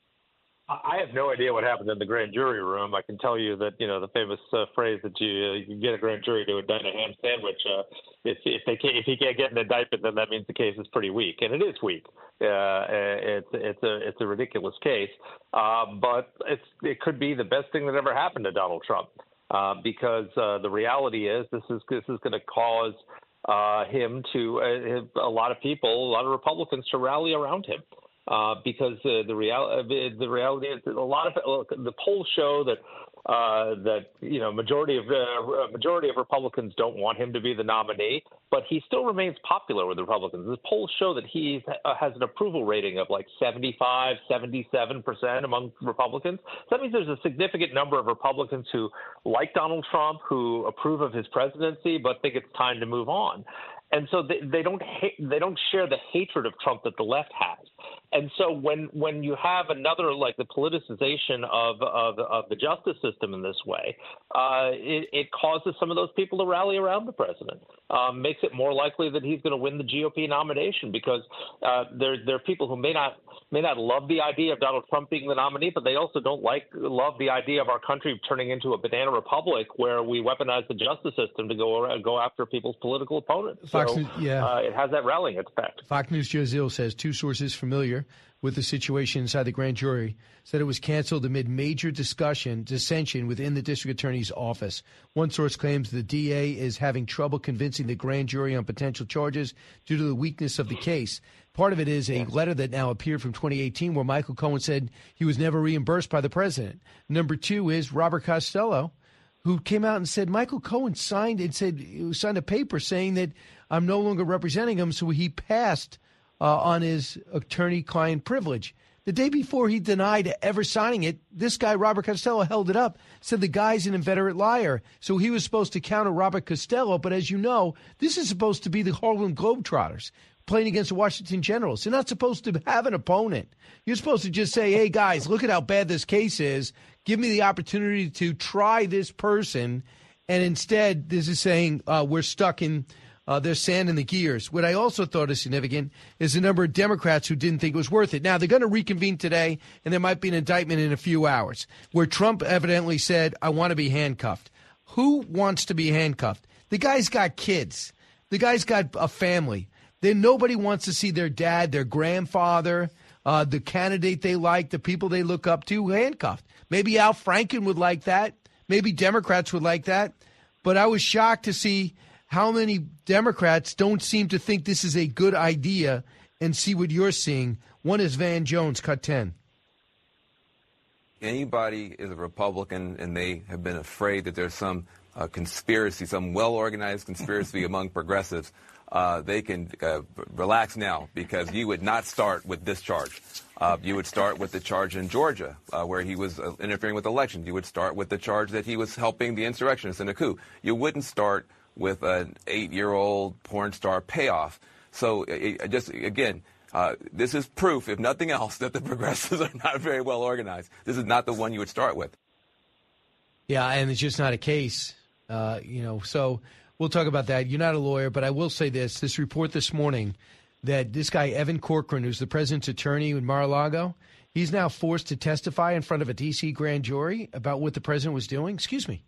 I have no idea what happened in the grand jury room. I can tell you that, you know, the famous uh, phrase that you, uh, you can get a grand jury to indict a ham sandwich. Uh, if, if they can't, if he can't get an indictment, then that means the case is pretty weak, and it is weak. Uh, it's it's a it's a ridiculous case, uh, but it's it could be the best thing that ever happened to Donald Trump, uh, because uh, the reality is this is this is going to cause uh, him to uh, a lot of people, a lot of Republicans to rally around him. Uh, because uh, the real the reality is that a lot of look, the polls show that uh, that you know majority of uh, majority of Republicans don't want him to be the nominee, but he still remains popular with Republicans. The polls show that he uh, has an approval rating of like seventy-five, seventy-seven percent among Republicans. So that means there's a significant number of Republicans who like Donald Trump, who approve of his presidency, but think it's time to move on. And so they, they don't hate, they don't share the hatred of Trump that the left has. And so when when you have another, like the politicization of of, of the justice system in this way, uh, it, it causes some of those people to rally around the president. Um, makes it more likely that he's going to win the G O P nomination because uh, there there are people who may not may not love the idea of Donald Trump being the nominee, but they also don't like love the idea of our country turning into a banana republic where we weaponize the justice system to go around, go after people's political opponents. Fox so News, yeah. uh, it has that rallying effect. Fox News Jazil says two sources familiar with the situation inside the grand jury said it was canceled amid major discussion, dissension within the district attorney's office. One source claims the D A is having trouble convincing the grand jury on potential charges due to the weakness of the case. Part of it is a letter that now appeared from twenty eighteen where Michael Cohen said he was never reimbursed by the president. Number two is Robert Costello, who came out and said Michael Cohen signed and said he signed a paper saying that I'm no longer representing him, so he passed uh, on his attorney-client privilege. The day before he denied ever signing it, this guy, Robert Costello, held it up, said the guy's an inveterate liar. So he was supposed to counter Robert Costello, but as you know, this is supposed to be the Harlem Globetrotters playing against the Washington Generals. They're not supposed to have an opponent. You're supposed to just say, hey, guys, look at how bad this case is. Give me the opportunity to try this person. And instead, this is saying uh, we're stuck in uh, there's sand in the gears. What I also thought is significant is the number of Democrats who didn't think it was worth it. Now, they're going to reconvene today, and there might be an indictment in a few hours, where Trump evidently said, I want to be handcuffed. Who wants to be handcuffed? The guy's got kids. The guy's got a family. Then nobody wants to see their dad, their grandfather, uh, the candidate they like, the people they look up to handcuffed. Maybe Al Franken would like that. Maybe Democrats would like that. But I was shocked to see how many Democrats don't seem to think this is a good idea and see what you're seeing. One is Van Jones, cut ten. Anybody is a Republican and they have been afraid that there's some uh, conspiracy, some well-organized conspiracy among progressives. Uh, they can uh, relax now because you would not start with this charge. Uh, you would start with the charge in Georgia uh, where he was uh, interfering with elections. You would start with the charge that he was helping the insurrectionists in a coup. You wouldn't start with an eight-year-old porn star payoff. So it, it just, again, uh, this is proof, if nothing else, that the progressives are not very well organized. This is not the one you would start with. Yeah, and it's just not a case, uh, you know, so we'll talk about that. You're not a lawyer, but I will say this. This report this morning that this guy, Evan Corcoran, who's the president's attorney in Mar-a-Lago, he's now forced to testify in front of a D C grand jury about what the president was doing. Excuse me.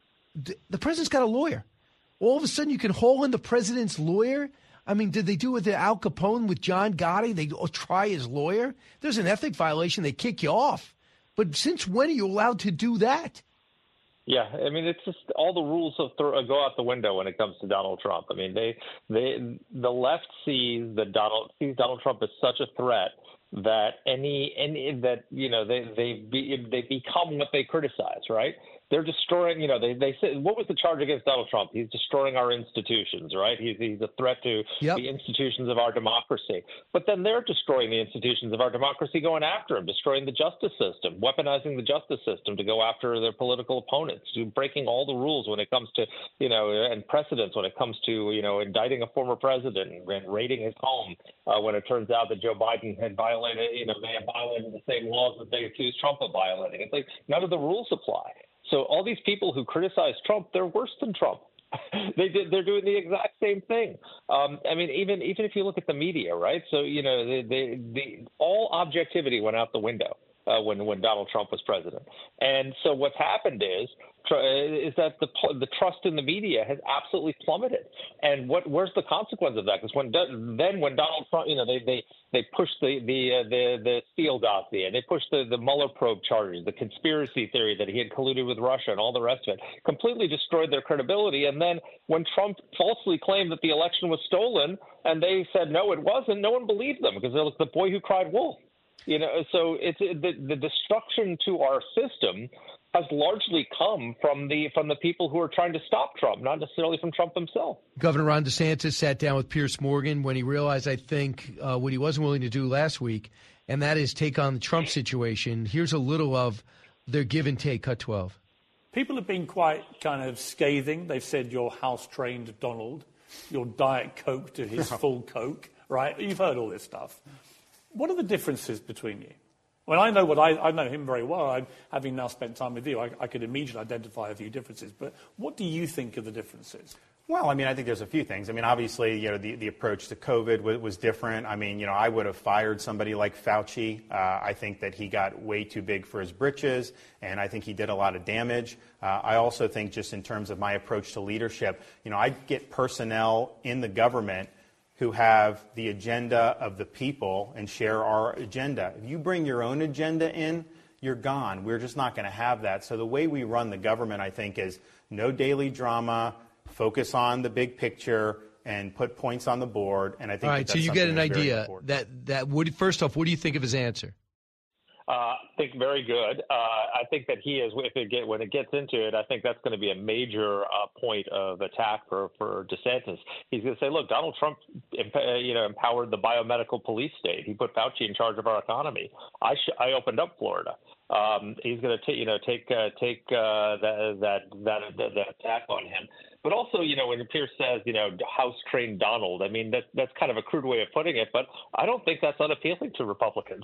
The president's got a lawyer. All of a sudden you can haul in the president's lawyer? I mean, did they do it with Al Capone with John Gotti? They try his lawyer? There's an ethic violation. They kick you off. But since when are you allowed to do that? Yeah, I mean, it's just all the rules of th- go out the window when it comes to Donald Trump. I mean, they, they, the left sees that Donald sees Donald Trump as such a threat that any, any that you know they they be, they become what they criticize, right? They're destroying, you know, they, they said, what was the charge against Donald Trump? He's destroying our institutions, right? He's, he's a threat to yep. the institutions of our democracy. But then they're destroying the institutions of our democracy, going after him, destroying the justice system, weaponizing the justice system to go after their political opponents, breaking all the rules when it comes to, you know, and precedents when it comes to, you know, indicting a former president and raiding his home uh, when it turns out that Joe Biden had violated, you know, may have violated the same laws that they accused Trump of violating. It's like none of the rules apply. So all these people who criticize Trump, they're worse than Trump. they did, they're doing the exact same thing. Um, I mean, even even if you look at the media, right? So, you know, they, they, they, all objectivity went out the window uh, when when Donald Trump was president. And so what's happened is is that the the trust in the media has absolutely plummeted. And what where's the consequence of that? Because when then when Donald Trump, you know, they they they pushed the the uh, the the Steele dossier, and they pushed the the Mueller probe charges, the conspiracy theory that he had colluded with Russia, and all the rest of it, completely destroyed their credibility. And then when Trump falsely claimed that the election was stolen, and they said no, it wasn't, no one believed them because they're like the boy who cried wolf. You know, so it's the the destruction to our system has largely come from the from the people who are trying to stop Trump, not necessarily from Trump himself. Governor Ron DeSantis sat down with Piers Morgan when he realized, I think, uh, what he wasn't willing to do last week, and that is take on the Trump situation. Here's a little of their give and take. Cut twelve. People have been quite kind of scathing. They've said you're house-trained Donald, you're Diet Coke to his full Coke, right? You've heard all this stuff. What are the differences between you? Well, I know what I, I know him very well. I, having now spent time with you, I, I could immediately identify a few differences. But what do you think of the differences? Well, I mean, I think there's a few things. I mean, obviously, you know, the, the approach to COVID was, was different. I mean, you know, I would have fired somebody like Fauci. Uh, I think that he got way too big for his britches, and I think he did a lot of damage. Uh, I also think just in terms of my approach to leadership, you know, I get personnel in the government who have the agenda of the people and share our agenda. If you bring your own agenda in, you're gone. We're just not going to have that. So the way we run the government, I think, is no daily drama, focus on the big picture, and put points on the board. And I think all right. that So that's you get an idea that that would first off, what do you think of his answer? Uh, I think very good. Uh, I think that he is, if it get, when it gets into it, I think that's going to be a major uh, point of attack for, for DeSantis. He's going to say, look, Donald Trump, you know, empowered the biomedical police state. He put Fauci in charge of our economy. I sh- I opened up Florida. Um, he's going to take, you know, take uh, take uh, that, that that that attack on him. But also, you know, when Pierce says, you know, house-trained Donald, I mean, that, that's kind of a crude way of putting it, but I don't think that's unappealing to Republicans.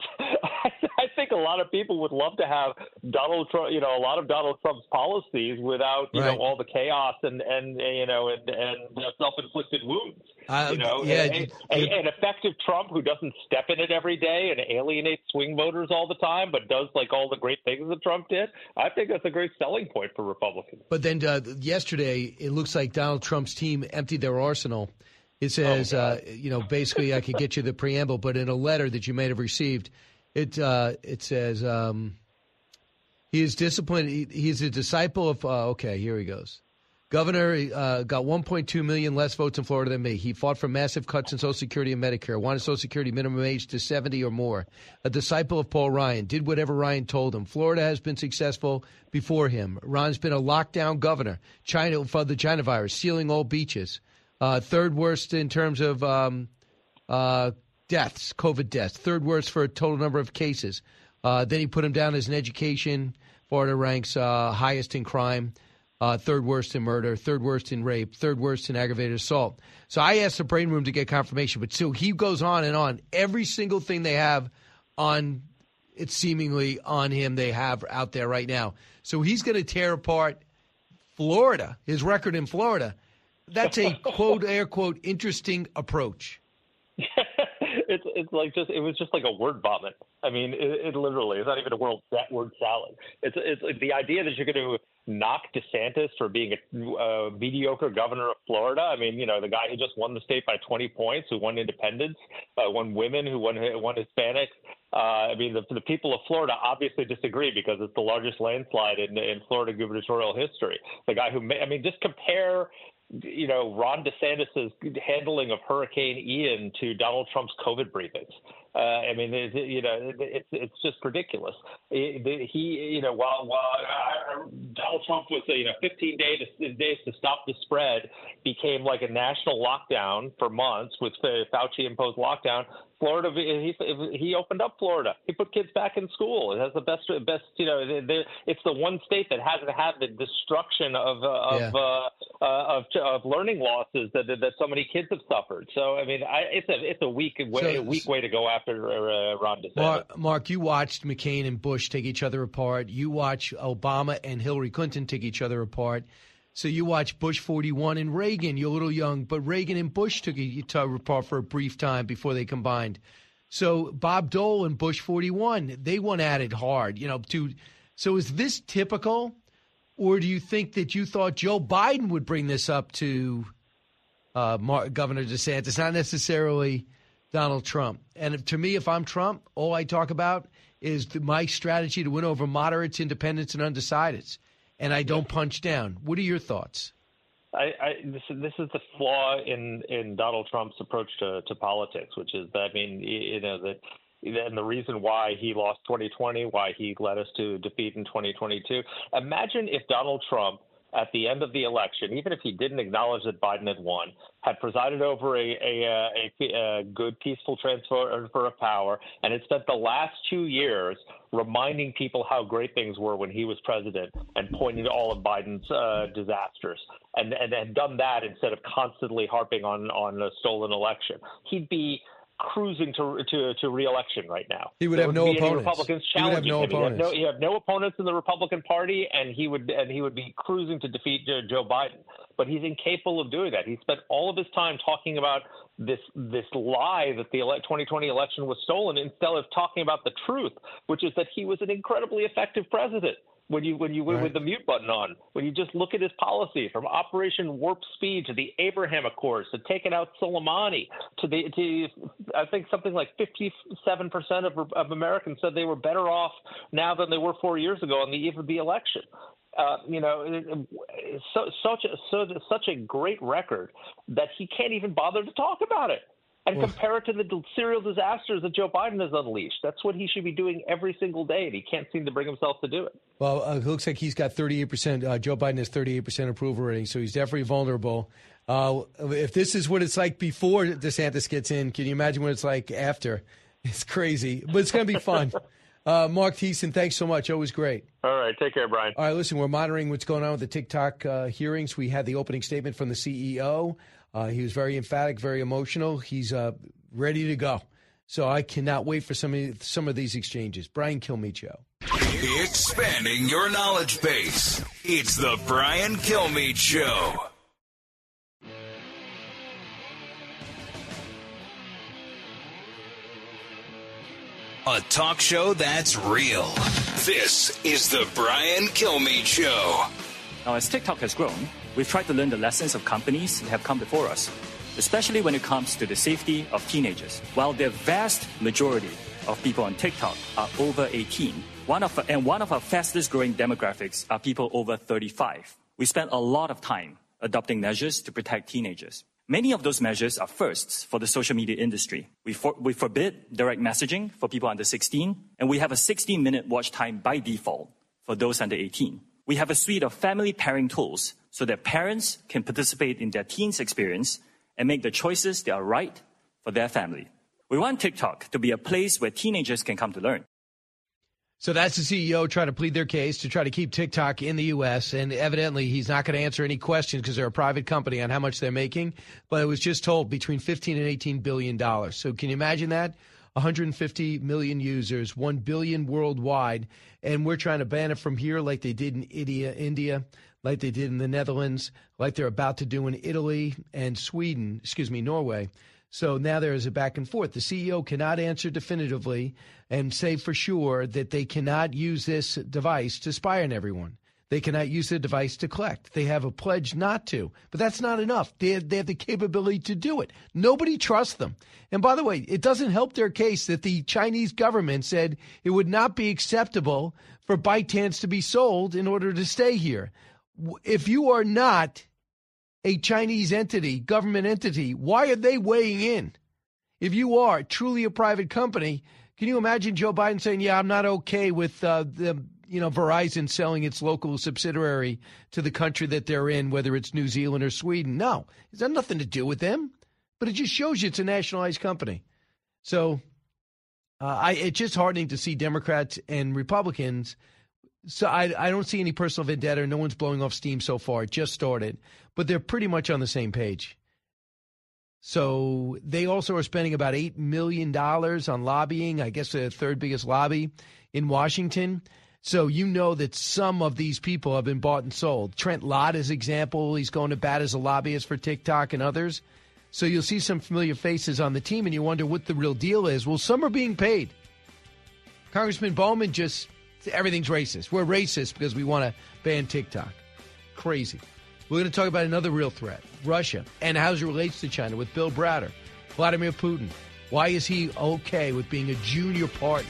I think a lot of people would love to have Donald Trump, you know, a lot of Donald Trump's policies without, you right. know, all the chaos and, and you know, and, and self-inflicted wounds. Uh, you know, yeah, and, and, and effective Trump who doesn't step in it every day and alienate swing voters all the time, but does like all the great things that Trump did. I think that's a great selling point for Republicans. But then uh, yesterday, it looks like Donald Trump's team emptied their arsenal. It says, oh, uh, you know, basically, I could get you the preamble, but in a letter that you may have received, it uh, it says um, he is disciplined. He, he's a disciple of. Uh, okay, here he goes. Governor uh, got one point two million less votes in Florida than me. He fought for massive cuts in Social Security and Medicare, wanted Social Security minimum age to seventy or more. A disciple of Paul Ryan, did whatever Ryan told him. Florida has been successful before him. Ron's been a lockdown governor. China for the China virus, sealing all beaches. Uh, third worst in terms of um, uh, deaths, COVID deaths. Third worst for a total number of cases. Uh, then he put him down as an education. Florida ranks uh, highest in crime. uh, third worst in murder, third worst in rape, third worst in aggravated assault. So I asked the brain room to get confirmation, but so he goes on and on. Every single thing they have on, it's seemingly on him, they have out there right now. So he's going to tear apart Florida, his record in Florida. That's a quote, air quote, interesting approach. It's it's like just it was just like a word vomit. I mean, it, it literally it's not even a word word salad. It's it's like the idea that you're going to knock DeSantis for being a uh, mediocre governor of Florida. I mean, you know, the guy who just won the state by twenty points, who won independents, uh, won women, who won won Hispanics. Uh, I mean, the, the people of Florida obviously disagree because it's the largest landslide in in Florida gubernatorial history. The guy who, I mean, just compare. You know, Ron DeSantis' handling of Hurricane Ian to Donald Trump's COVID briefings. Uh, I mean, it, you know, it, it's it's just ridiculous. It, he, you know, while while uh, Donald Trump was, you know, fifteen days days to stop the spread, became like a national lockdown for months with the Fauci imposed lockdown. Florida, he he opened up Florida. He put kids back in school. It has the best best. You know, it's the one state that hasn't had the destruction of uh, Yeah. of, uh, uh, of of learning losses that that so many kids have suffered. So I mean, I, it's a it's a weak way So- a weak way to go after uh, Ron DeSantis. Mark, Mark, you watched McCain and Bush take each other apart. You watch Obama and Hillary Clinton take each other apart. So you watch Bush forty-one and Reagan. You're a little young, but Reagan and Bush took each other apart for a brief time before they combined. So Bob Dole and Bush forty-one, they went at it hard. You know, to so is this typical, or do you think that you thought Joe Biden would bring this up to uh, Mar- Governor DeSantis, not necessarily Donald Trump? And to me, if I'm Trump, all I talk about is the, my strategy to win over moderates, independents, and undecideds. And I don't punch down. What are your thoughts? I, I this, is, this is the flaw in, in Donald Trump's approach to, to politics, which is that, I mean, you know, that and the reason why he lost twenty twenty, why he led us to defeat in twenty twenty-two. Imagine if Donald Trump, at the end of the election, even if he didn't acknowledge that Biden had won, had presided over a, a, a, a good, peaceful transfer of power, and had spent the last two years reminding people how great things were when he was president and pointing to all of Biden's uh, disasters, and, and had done that instead of constantly harping on, on a stolen election. He'd be cruising to to to re-election right now. He would There have no be any opponents. Republicans He would have challenging no him. He'd have opponents. no, he'd have no opponents in the Republican Party, and he would and he would be cruising to defeat uh, Joe Biden. But he's incapable of doing that. He spent all of his time talking about this this lie that the ele- twenty twenty election was stolen, instead of talking about the truth, which is that he was an incredibly effective president. When you when you Right. with the mute button on, when you just look at his policy from Operation Warp Speed to the Abraham Accords to taking out Soleimani to the to I think something like fifty-seven percent of of Americans said they were better off now than they were four years ago on the eve of the election. Uh, you know, it, it, so, such a so, such a great record that he can't even bother to talk about it. And compare it to the serial disasters that Joe Biden has unleashed. That's what he should be doing every single day, and he can't seem to bring himself to do it. Well, uh, it looks like he's got thirty-eight percent. Uh, Joe Biden has thirty-eight percent approval rating, so he's definitely vulnerable. Uh, if this is what it's like before DeSantis gets in, can you imagine what it's like after? It's crazy, but it's going to be fun. uh, Mark Thiessen, thanks so much. Always great. All right. Take care, Brian. All right, listen, we're monitoring what's going on with the TikTok uh, hearings. We had the opening statement from the C E O. Uh, he was very emphatic, very emotional. He's uh, ready to go. So I cannot wait for some of, some of these exchanges. Brian Kilmeade Show. Expanding your knowledge base. It's the Brian Kilmeade Show. A talk show that's real. This is the Brian Kilmeade Show. Now, as TikTok has grown, we've tried to learn the lessons of companies that have come before us, especially when it comes to the safety of teenagers. While the vast majority of people on TikTok are over eighteen, one of and one of our fastest growing demographics are people over thirty-five. We spent a lot of time adopting measures to protect teenagers. Many of those measures are firsts for the social media industry. We, for, we forbid direct messaging for people under sixteen, and we have a sixteen minute watch time by default for those under eighteen. We have a suite of family pairing tools so that parents can participate in their teens' experience and make the choices that are right for their family. We want TikTok to be a place where teenagers can come to learn. So that's the C E O trying to plead their case to try to keep TikTok in the U S, and evidently he's not going to answer any questions because they're a private company on how much they're making. But it was just told between fifteen and eighteen billion dollars. So can you imagine that? one hundred fifty million users, one billion worldwide, and we're trying to ban it from here like they did in India, India, like they did in the Netherlands, like they're about to do in Italy and Sweden, excuse me, Norway. So now there is a back and forth. The C E O cannot answer definitively and say for sure that they cannot use this device to spy on everyone. They cannot use the device to collect. They have a pledge not to. But that's not enough. They have, they have the capability to do it. Nobody trusts them. And by the way, it doesn't help their case that the Chinese government said it would not be acceptable for ByteDance to be sold in order to stay here. If you are not a Chinese entity, government entity, why are they weighing in? If you are truly a private company, can you imagine Joe Biden saying, yeah, I'm not okay with uh, the, you know, Verizon selling its local subsidiary to the country that they're in, whether it's New Zealand or Sweden? No, it's got nothing to do with them, but it just shows you it's a nationalized company. So uh, I, it's just heartening to see Democrats and Republicans. So I, I don't see any personal vendetta. No one's blowing off steam so far. It just started. But they're pretty much on the same page. So they also are spending about eight million dollars on lobbying, I guess the third biggest lobby in Washington. So you know that some of these people have been bought and sold. Trent Lott is an example. He's going to bat as a lobbyist for TikTok and others. So you'll see some familiar faces on the team, and you wonder what the real deal is. Well, some are being paid. Congressman Bowman just, everything's racist. We're racist because we want to ban TikTok. Crazy. We're going to talk about another real threat, Russia, and how it relates to China with Bill Browder. Vladimir Putin. Why is he okay with being a junior partner?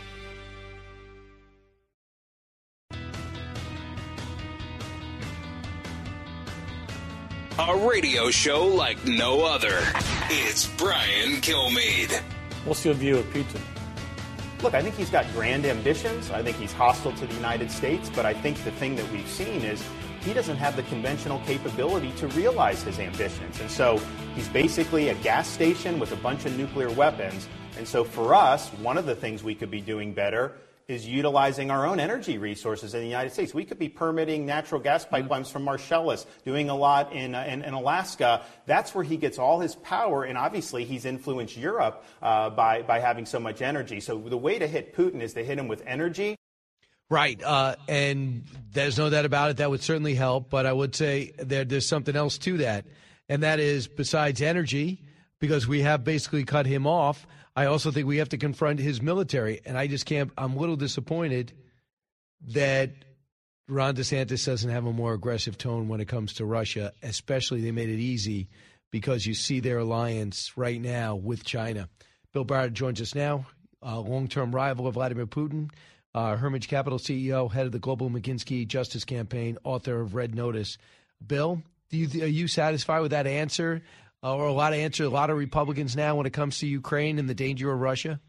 A radio show like no other. It's Brian Kilmeade. What's your view of Putin? Look, I think he's got grand ambitions. I think he's hostile to the United States. But I think the thing that we've seen is he doesn't have the conventional capability to realize his ambitions. And so he's basically a gas station with a bunch of nuclear weapons. And so for us, one of the things we could be doing better is utilizing our own energy resources in the United States. We could be permitting natural gas pipelines from Marcellus, doing a lot in, uh, in, in Alaska. That's where he gets all his power, and obviously he's influenced Europe uh, by, by having so much energy. So the way to hit Putin is to hit him with energy. Right, uh, and there's no doubt about it. That would certainly help, but I would say there, there's something else to that, and that is besides energy, because we have basically cut him off, I also think we have to confront his military, and I just can't – I'm a little disappointed that Ron DeSantis doesn't have a more aggressive tone when it comes to Russia, especially they made it easy because you see their alliance right now with China. Bill Browder joins us now, a long-term rival of Vladimir Putin, uh, Hermitage Capital C E O, head of the Global McKinsey Justice Campaign, author of Red Notice. Bill, do you, are you satisfied with that answer? Uh, or a lot of answer, a lot of Republicans now when it comes to Ukraine and the danger of Russia?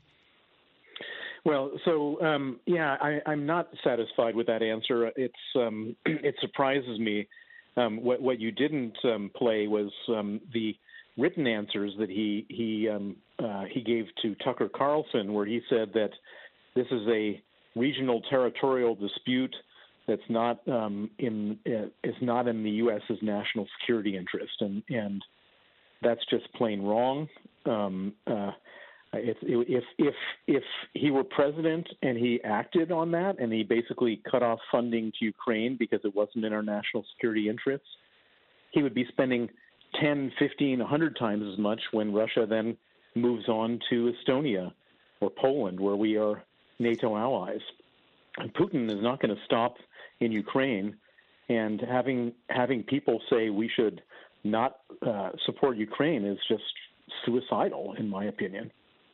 Well, so um, yeah, I, I'm not satisfied with that answer. It's um, it surprises me. Um, what what you didn't um, play was um, the written answers that he he um, uh, he gave to Tucker Carlson, where he said that this is a regional territorial dispute that's not um, in uh, is not in the U S's national security interest, and and that's just plain wrong. Um, uh, if, if if if he were president and he acted on that and he basically cut off funding to Ukraine because it wasn't in our national security interests, he would be spending ten, fifteen, one hundred times as much when Russia then moves on to Estonia or Poland, where we are NATO allies. And Putin is not going to stop in Ukraine, and having having people say we should not uh, support Ukraine is just suicidal, in my opinion.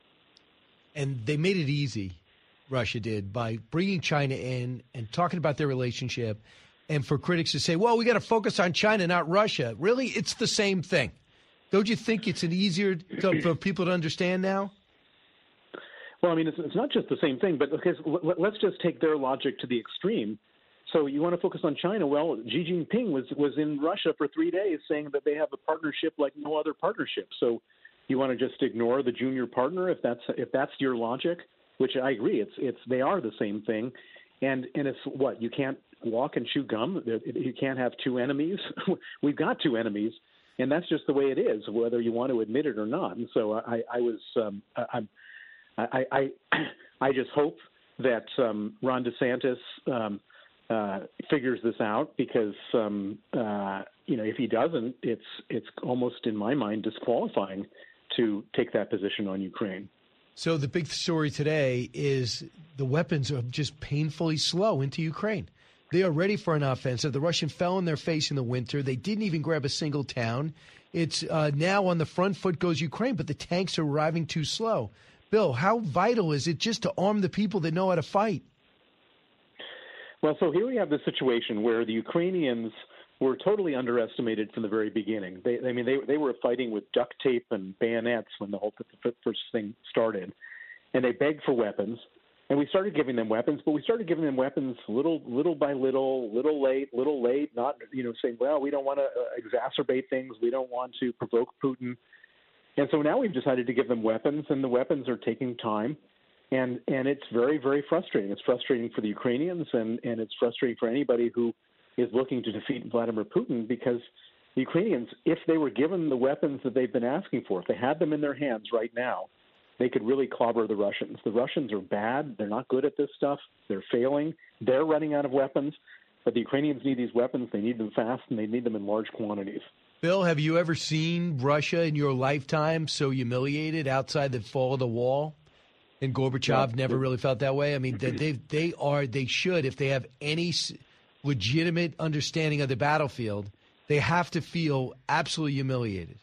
And they made it easy, Russia did, by bringing China in and talking about their relationship. And for critics to say, well, we got to focus on China, not Russia. Really, it's the same thing. Don't you think it's an easier to, for people to understand now? Well, I mean, it's, it's not just the same thing, but because let's just take their logic to the extreme. So you want to focus on China? Well, Xi Jinping was, was in Russia for three days saying that they have a partnership like no other partnership. So you want to just ignore the junior partner if that's if that's your logic? which I agree. It's it's they are the same thing, and and it's what you can't walk and chew gum. You can't have two enemies. We've got two enemies, and that's just the way it is, whether you want to admit it or not. And so I, I was um, I, I I I just hope that um, Ron DeSantis um, uh, figures this out, because um, uh, you know, if he doesn't, it's it's almost in my mind disqualifying to take that position on Ukraine. So the big story today is the weapons are just painfully slow into Ukraine. They are ready for an offensive. The Russians fell on their face in the winter. They didn't even grab a single town. It's uh, now on the front foot goes Ukraine, but the tanks are arriving too slow. Bill, how vital is it just to arm the people that know how to fight? Well, so here we have the situation where the Ukrainians were totally underestimated from the very beginning. They, I mean, they they were fighting with duct tape and bayonets when the whole first thing started, and they begged for weapons. And we started giving them weapons, but we started giving them weapons little, little by little, little late, little late. Not, you know, saying, well, we don't want to uh, exacerbate things. We don't want to provoke Putin. And so now we've decided to give them weapons, and the weapons are taking time. And and it's very, very frustrating. It's frustrating for the Ukrainians, and, and it's frustrating for anybody who is looking to defeat Vladimir Putin, because the Ukrainians, if they were given the weapons that they've been asking for, if they had them in their hands right now, they could really clobber the Russians. The Russians are bad. They're not good at this stuff. They're failing. They're running out of weapons. But the Ukrainians need these weapons. They need them fast, and they need them in large quantities. Bill, have you ever seen Russia in your lifetime so humiliated outside the fall of the wall? And Gorbachev yeah. never really felt that way? I mean, they they are, they should, if they have any legitimate understanding of the battlefield, they have to feel absolutely humiliated.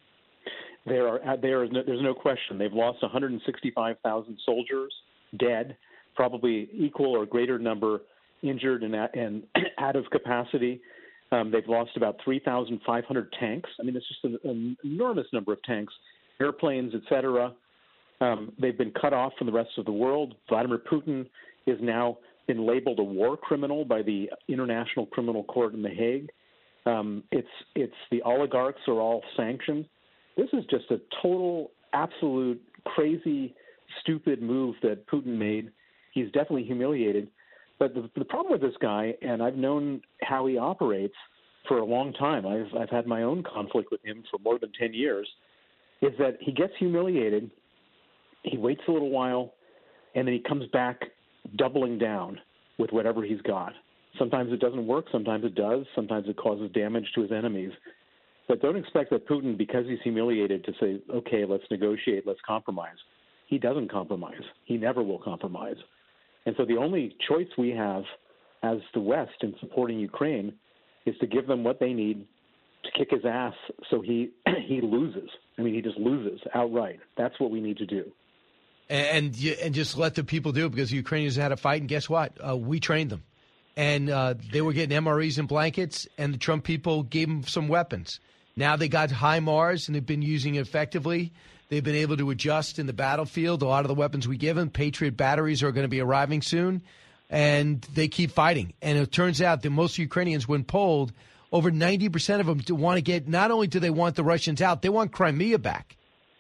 There are there is no, there's no question. They've lost one hundred sixty-five thousand soldiers dead, probably equal or greater number injured and, and out of capacity. Um, they've lost about three thousand five hundred tanks. I mean, it's just an, an enormous number of tanks, airplanes, et cetera. Um, they've been cut off from the rest of the world. Vladimir Putin is now been labeled a war criminal by the International Criminal Court in The Hague. Um, it's it's the oligarchs are all sanctioned. This is just a total, absolute, crazy, stupid move that Putin made. He's definitely humiliated. But the, the problem with this guy, and I've known how he operates for a long time, I've, I've had my own conflict with him for more than ten years, is that he gets humiliated, he waits a little while, and then he comes back doubling down with whatever he's got. Sometimes it doesn't work, sometimes it does, sometimes it causes damage to his enemies. But don't expect that Putin, because he's humiliated, to say, okay, let's negotiate, let's compromise. He doesn't compromise. He never will compromise. And so the only choice we have as the West in supporting Ukraine is to give them what they need to kick his ass so he he loses. I mean, he just loses outright. That's what we need to do. And and just let the people do it, because the Ukrainians had a fight, and guess what? Uh, we trained them. And uh, they were getting M R Es and blankets, and the Trump people gave them some weapons. Now they got HIMARS, and they've been using it effectively. They've been able to adjust in the battlefield. A lot of the weapons we give them, Patriot batteries, are going to be arriving soon, and they keep fighting. And it turns out that most Ukrainians, when polled, over ninety percent of them want to get, not only do they want the Russians out, they want Crimea back.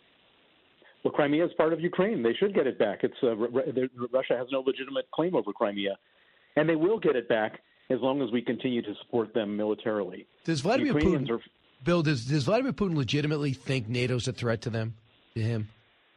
Well, Crimea is part of Ukraine. They should get it back. It's uh, Russia has no legitimate claim over Crimea, and they will get it back as long as we continue to support them militarily. Does Vladimir Putin, are, Bill, does, does Vladimir Putin legitimately think NATO's a threat to them, to him?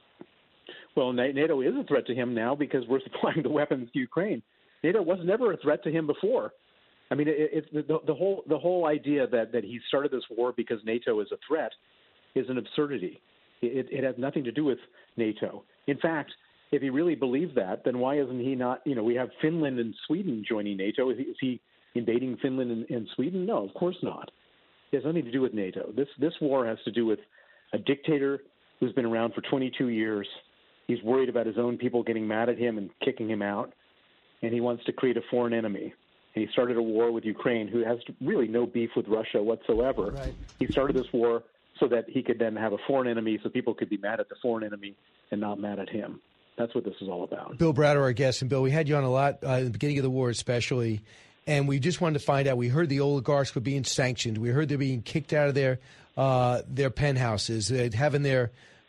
Well, NATO is a threat to him now because we're supplying the weapons to Ukraine. NATO was never a threat to him before. I mean, it, it, the, the whole the whole idea that, that he started this war because NATO is a threat is an absurdity. It, it has nothing to do with NATO. In fact, if he really believed that, then why isn't he not, you know, we have Finland and Sweden joining NATO. Is he, is he invading Finland and, and Sweden? No, of course not. It has nothing to do with NATO. This this war has to do with a dictator who's been around for twenty-two years. He's worried about his own people getting mad at him and kicking him out, and he wants to create a foreign enemy. And he started a war with Ukraine, who has really no beef with Russia whatsoever. Right. He started this war so that he could then have a foreign enemy, so people could be mad at the foreign enemy and not mad at him. That's what this is all about. Bill Browder, our guest. And, Bill, we had you on a lot uh, in the beginning of the war especially, and we just wanted to find out. We heard the oligarchs were being sanctioned. We heard they're being kicked out of their uh, their penthouses, uh, having their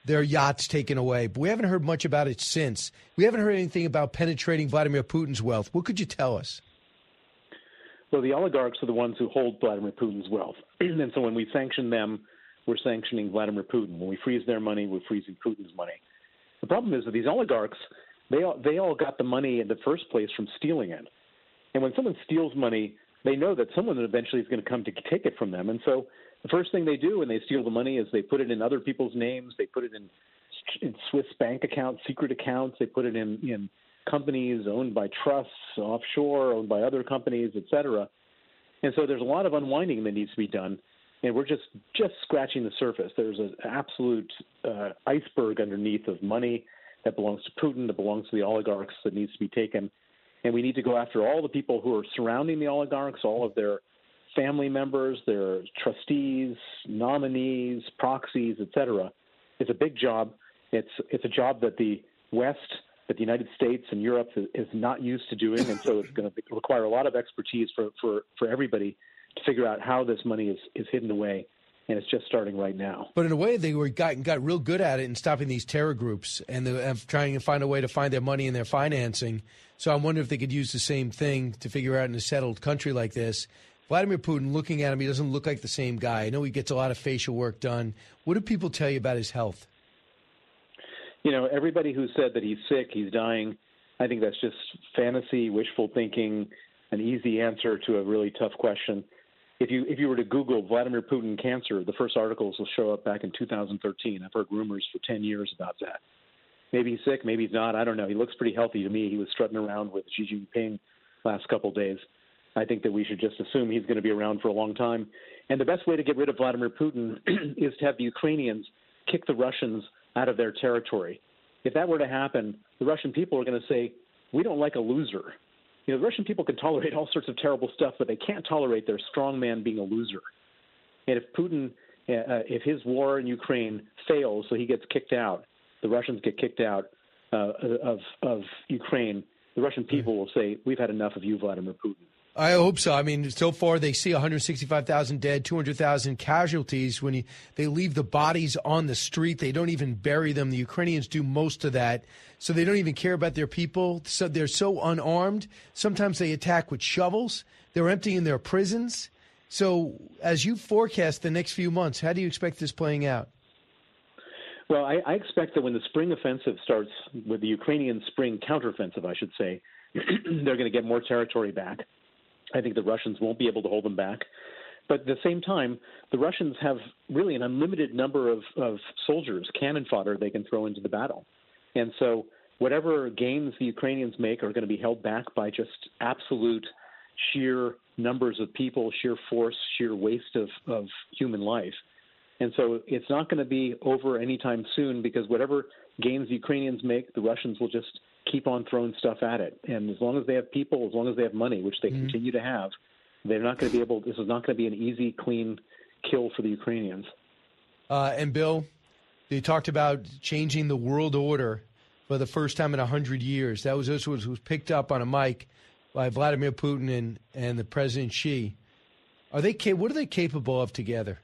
their yachts taken away. But we haven't heard much about it since. We haven't heard anything about penetrating Vladimir Putin's wealth. What could you tell us? Well, the oligarchs are the ones who hold Vladimir Putin's wealth. And so when we sanction them, we're sanctioning Vladimir Putin. When we freeze their money, we're freezing Putin's money. The problem is that these oligarchs, they all, they all got the money in the first place from stealing it. And when someone steals money, they know that someone eventually is going to come to take it from them. And so the first thing they do when they steal the money is they put it in other people's names. They put it in, in Swiss bank accounts, secret accounts. They put it in, in companies owned by trusts, offshore, owned by other companies, et cetera. And so there's a lot of unwinding that needs to be done. And we're just, just scratching the surface. There's an absolute uh, iceberg underneath of money that belongs to Putin, that belongs to the oligarchs, that needs to be taken. And we need to go after all the people who are surrounding the oligarchs, all of their family members, their trustees, nominees, proxies, et cetera. It's a big job. It's it's a job that the West, that the United States and Europe is not used to doing, and so it's going to require a lot of expertise for, for, for everybody to figure out how this money is, is hidden away, and it's just starting right now. But in a way, they were got, got real good at it in stopping these terror groups and, the, and trying to find a way to find their money and their financing. So I wonder if they could use the same thing to figure out in a settled country like this. Vladimir Putin, looking at him, he doesn't look like the same guy. I know he gets a lot of facial work done. What do people tell you about his health? You know, everybody who said that he's sick, he's dying, I think that's just fantasy, wishful thinking, an easy answer to a really tough question. If you if you were to Google Vladimir Putin cancer, the first articles will show up back in two thousand thirteen. I've heard rumors for ten years about that. Maybe he's sick, maybe he's not. I don't know. He looks pretty healthy to me. He was strutting around with Xi Jinping last couple of days. I think that we should just assume he's going to be around for a long time. And the best way to get rid of Vladimir Putin is to have the Ukrainians kick the Russians out of their territory. If that were to happen, the Russian people are going to say, we don't like a loser. You know, the Russian people can tolerate all sorts of terrible stuff, but they can't tolerate their strong man being a loser. And if Putin, uh, if his war in Ukraine fails, so he gets kicked out, the Russians get kicked out uh, of, of Ukraine, the Russian people will say, we've had enough of you, Vladimir Putin. I hope so. I mean, so far they see one hundred sixty-five thousand dead, two hundred thousand casualties. When you, they leave the bodies on the street, they don't even bury them. The Ukrainians do most of that, so they don't even care about their people. So they're so unarmed. Sometimes they attack with shovels. They're emptying their prisons. So as you forecast the next few months, how do you expect this playing out? Well, I, I expect that when the spring offensive starts, with the Ukrainian spring counteroffensive, I should say, they're going to get more territory back. I think the Russians won't be able to hold them back. But at the same time, the Russians have really an unlimited number of, of soldiers, cannon fodder they can throw into the battle. And so whatever gains the Ukrainians make are going to be held back by just absolute sheer numbers of people, sheer force, sheer waste of, of human life. And so it's not going to be over anytime soon, because whatever gains the Ukrainians make, the Russians will just keep on throwing stuff at it. And as long as they have people, as long as they have money, which they mm-hmm. continue to have, they're not going to be able, this is not going to be an easy, clean kill for the Ukrainians. Uh, and Bill, you talked about changing the world order for the first time in one hundred years. That was this was, was picked up on a mic by Vladimir Putin and, and the President Xi. Are they, what are they capable of together?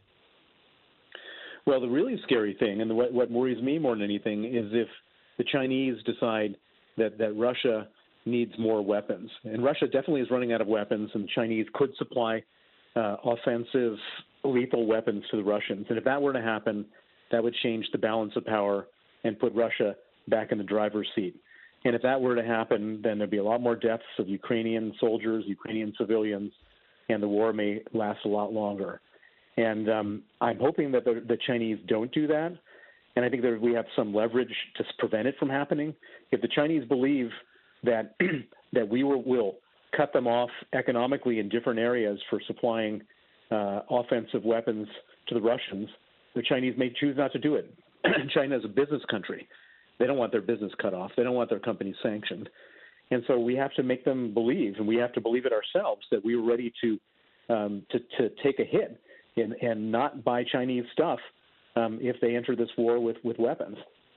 Well, the really scary thing, and the, what, what worries me more than anything, is if the Chinese decide that, that Russia needs more weapons. And Russia definitely is running out of weapons, and the Chinese could supply uh, offensive, lethal weapons to the Russians. And if that were to happen, that would change the balance of power and put Russia back in the driver's seat. And if that were to happen, then there'd be a lot more deaths of Ukrainian soldiers, Ukrainian civilians, and the war may last a lot longer. And um, I'm hoping that the, the Chinese don't do that. And I think that we have some leverage to prevent it from happening. If the Chinese believe that that we will, will cut them off economically in different areas for supplying uh, offensive weapons to the Russians, the Chinese may choose not to do it. China is a business country. They don't want their business cut off. They don't want their companies sanctioned. And so we have to make them believe, and we have to believe it ourselves, that we were ready to um, to, to take a hit and, and not buy Chinese stuff um, if they enter this war with, with weapons.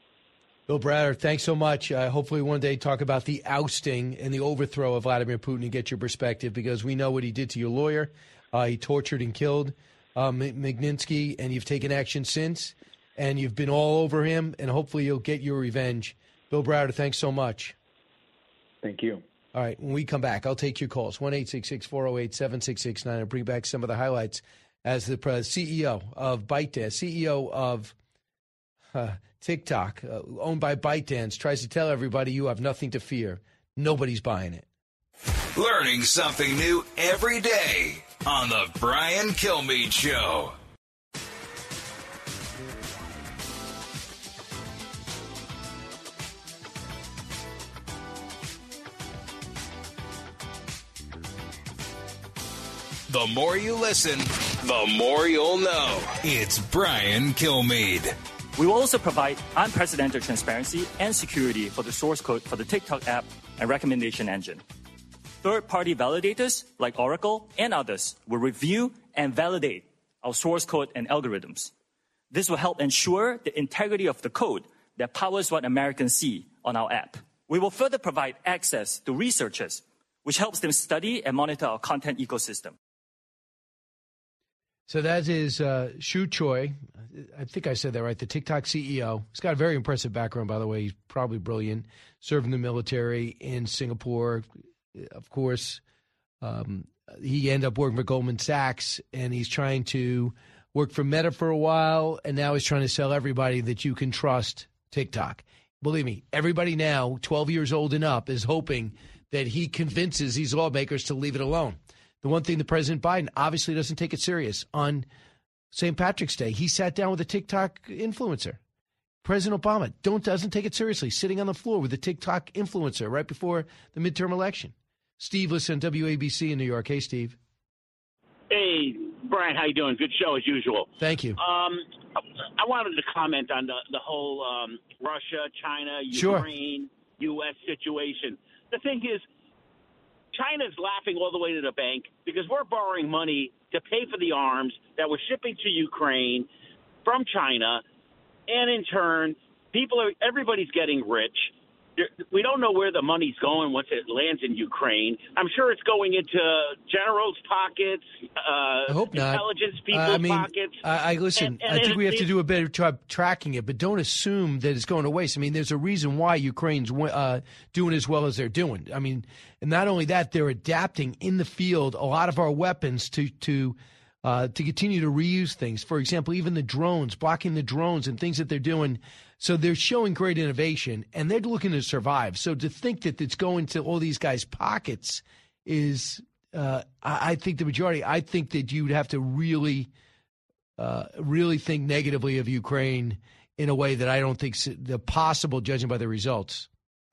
Bill Browder, thanks so much. Uh, hopefully one day talk about the ousting and the overthrow of Vladimir Putin and get your perspective, because we know what he did to your lawyer. Uh, he tortured and killed uh, Magnitsky, and you've taken action since. and you've been all over him, and hopefully you'll get your revenge. Bill Browder, thanks so much. Thank you. All right, when we come back, I'll take your calls. one eight six six, four oh eight, seven six six nine. I'll bring back some of the highlights as the C E O of ByteDance, C E O of uh, TikTok, uh, owned by ByteDance, tries to tell everybody you have nothing to fear. Nobody's buying it. Learning something new every day on the Brian Kilmeade Show. The more you listen, the more you'll know. It's Brian Kilmeade. We will also provide unprecedented transparency and security for the source code for the TikTok app and recommendation engine. Third-party validators like Oracle and others will review and validate our source code and algorithms. This will help ensure the integrity of the code that powers what Americans see on our app. We will further provide access to researchers, which helps them study and monitor our content ecosystem. So that is uh, Shu Choi. I think I said that right, the TikTok C E O. He's got a very impressive background, by the way. He's probably brilliant. Served in the military in Singapore. Of course, um, he ended up working for Goldman Sachs, and he's trying to work for Meta for a while, and now he's trying to sell everybody that you can trust TikTok. Believe me, everybody now, twelve years old and up, is hoping that he convinces these lawmakers to leave it alone. The one thing that President Biden obviously doesn't take it serious. On Saint Patrick's Day, he sat down with a TikTok influencer. President Obama don't doesn't take it seriously, sitting on the floor with a TikTok influencer right before the midterm election. Steve, listen, W A B C in New York. Hey, Steve. Hey, Brian, how you doing? Good show as usual. Thank you. Um, I wanted to comment on the, the whole um, Russia, China, Ukraine, sure. U S situation. The thing is, China's laughing all the way to the bank because we're borrowing money to pay for the arms that we're shipping to Ukraine from China, and in turn, people are everybody's getting rich. We don't know where the money's going once it lands in Ukraine. I'm sure it's going into generals' pockets, uh, I hope not. intelligence people's uh, I mean, pockets. I, I listen. And, and I think we have it, to do a better job tracking it, but don't assume that it's going to waste. I mean, there's a reason why Ukraine's uh, doing as well as they're doing. I mean, and not only that, they're adapting in the field a lot of our weapons to to. Uh, to continue to reuse things. For example, even the drones, blocking the drones and things that they're doing. So they're showing great innovation, and they're looking to survive. So to think that it's going to all these guys' pockets is, uh, I, I think the majority, I think that you'd have to really, uh, really think negatively of Ukraine in a way that I don't think the possible, judging by the results.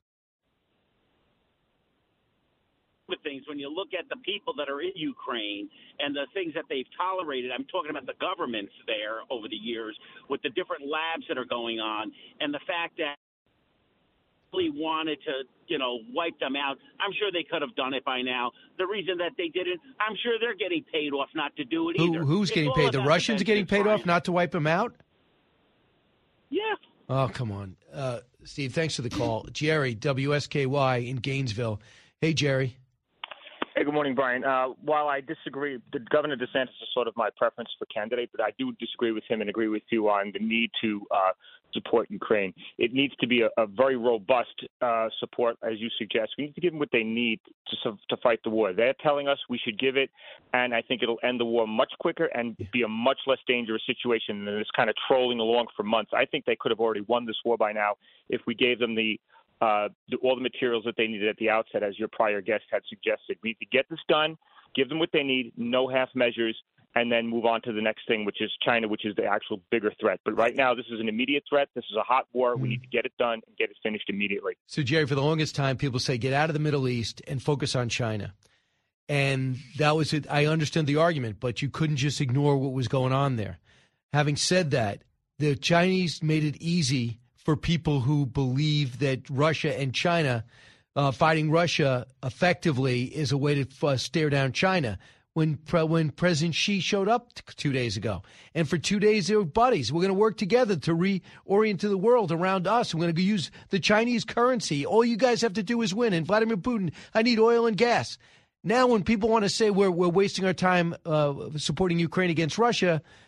With things when you look at the people that are in Ukraine and the things that they've tolerated. I'm talking about the governments there over the years with the different labs that are going on and the fact that they wanted to, you know, wipe them out. I'm sure they could have done it by now. The reason that they didn't, I'm sure they're getting paid off not to do it Who, either. who's It's getting all paid? The about Russians are getting paid Brian. off not to wipe them out? Yeah. Oh, come on. Uh, Steve, thanks for the call. Jerry, W S K Y in Gainesville. Hey, Jerry. Hey, good morning, Brian. Uh, while I disagree, the Governor DeSantis is sort of my preference for candidate, but I do disagree with him and agree with you on the need to uh, support Ukraine. It needs to be a, a very robust uh, support, as you suggest. We need to give them what they need to to fight the war. They're telling us we should give it, and I think it'll end the war much quicker and be a much less dangerous situation than this kind of trolling along for months. I think they could have already won this war by now if we gave them the Uh, the, all the materials that they needed at the outset, as your prior guest had suggested. We need to get this done, give them what they need, no half measures, and then move on to the next thing, which is China, which is the actual bigger threat. But right now, this is an immediate threat. This is a hot war. We need to get it done and get it finished immediately. So, Jerry, for the longest time, people say get out of the Middle East and focus on China. And that was it. I understand the argument, but you couldn't just ignore what was going on there. Having said that, the Chinese made it easy for people who believe that Russia and China, uh, fighting Russia effectively is a way to uh, stare down China. When when President Xi showed up t- two days ago. And for two days, they were buddies. We're going to work together to reorient the world around us. We're going to use the Chinese currency. All you guys have to do is win. And Vladimir Putin, I need oil and gas. Now, when people want to say we're, we're wasting our time uh, supporting Ukraine against Russia,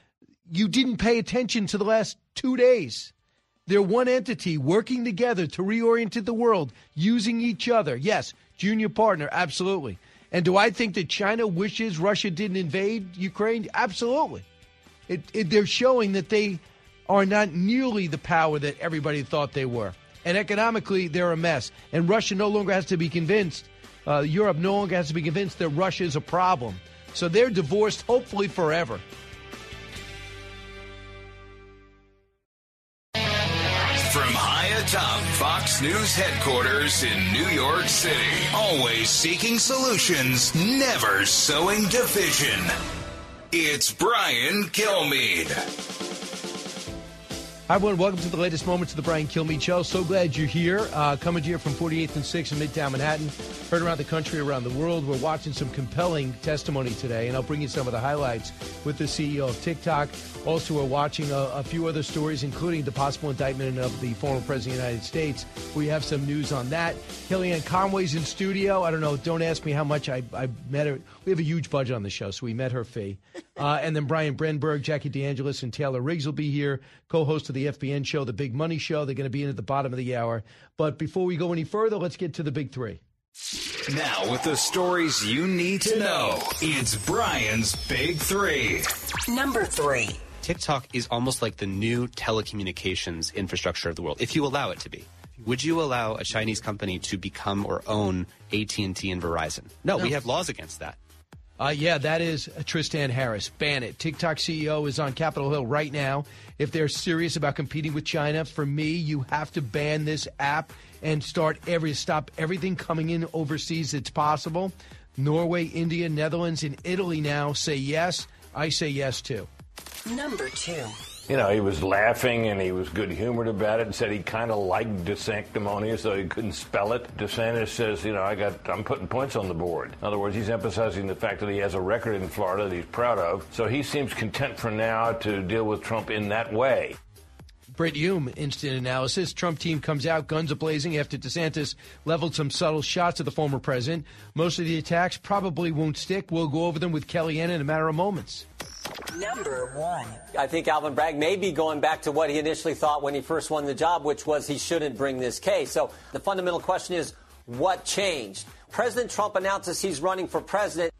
you didn't pay attention to the last two days. They're one entity working together to reorient the world, using each other. Yes, junior partner, absolutely. And do I think that China wishes Russia didn't invade Ukraine? Absolutely. It, it, they're showing that they are not nearly the power that everybody thought they were. And economically, they're a mess. And Russia no longer has to be convinced, uh, Europe no longer has to be convinced that Russia is a problem. So they're divorced, hopefully forever. From high atop Fox News headquarters in New York City, always seeking solutions, never sowing division. It's Brian Kilmeade. Hi, everyone. Welcome to the latest moments of the Brian Kilmeade Show. So glad you're here. Uh, coming to you from forty-eighth and sixth in Midtown Manhattan. Heard around the country, around the world. We're watching some compelling testimony today, and I'll bring you some of the highlights with the C E O of TikTok. Also, we're watching a, a few other stories, including the possible indictment of the former president of the United States. We have some news on that. Kellyanne Conway's in studio. I don't know. Don't ask me how much I, I met her. We have a huge budget on the show, so we met her fee. Uh, and then Brian Brenberg, Jackie DeAngelis, and Taylor Riggs will be here, co-host of the F B N show, The Big Money Show. They're going to be in at the bottom of the hour. But before we go any further, let's get to the big three. Now, with the stories you need to know, it's Brian's Big Three. Number three. TikTok is almost like the new telecommunications infrastructure of the world, if you allow it to be. Would you allow a Chinese company to become or own A T and T and Verizon? No, no. We have laws against that. Uh, yeah, that is Tristan Harris. Ban it. TikTok C E O is on Capitol Hill right now. If they're serious about competing with China, for me, you have to ban this app and start every stop everything coming in overseas that's possible. Norway, India, Netherlands, and Italy now say yes. I say yes, too. Number two. You know, he was laughing and he was good-humored about it and said he kind of liked DeSanctimonious, though he couldn't spell it. DeSantis says, you know, I got, I'm putting points on the board. In other words, he's emphasizing the fact that he has a record in Florida that he's proud of. So he seems content for now to deal with Trump in that way. Brit Hume, instant analysis. Trump team comes out, guns a-blazing after DeSantis leveled some subtle shots at the former president. Most of the attacks probably won't stick. We'll go over them with Kellyanne in a matter of moments. Number one. I think Alvin Bragg may be going back to what he initially thought when he first won the job, which was he shouldn't bring this case. So the fundamental question is, what changed? President Trump announces he's running for president.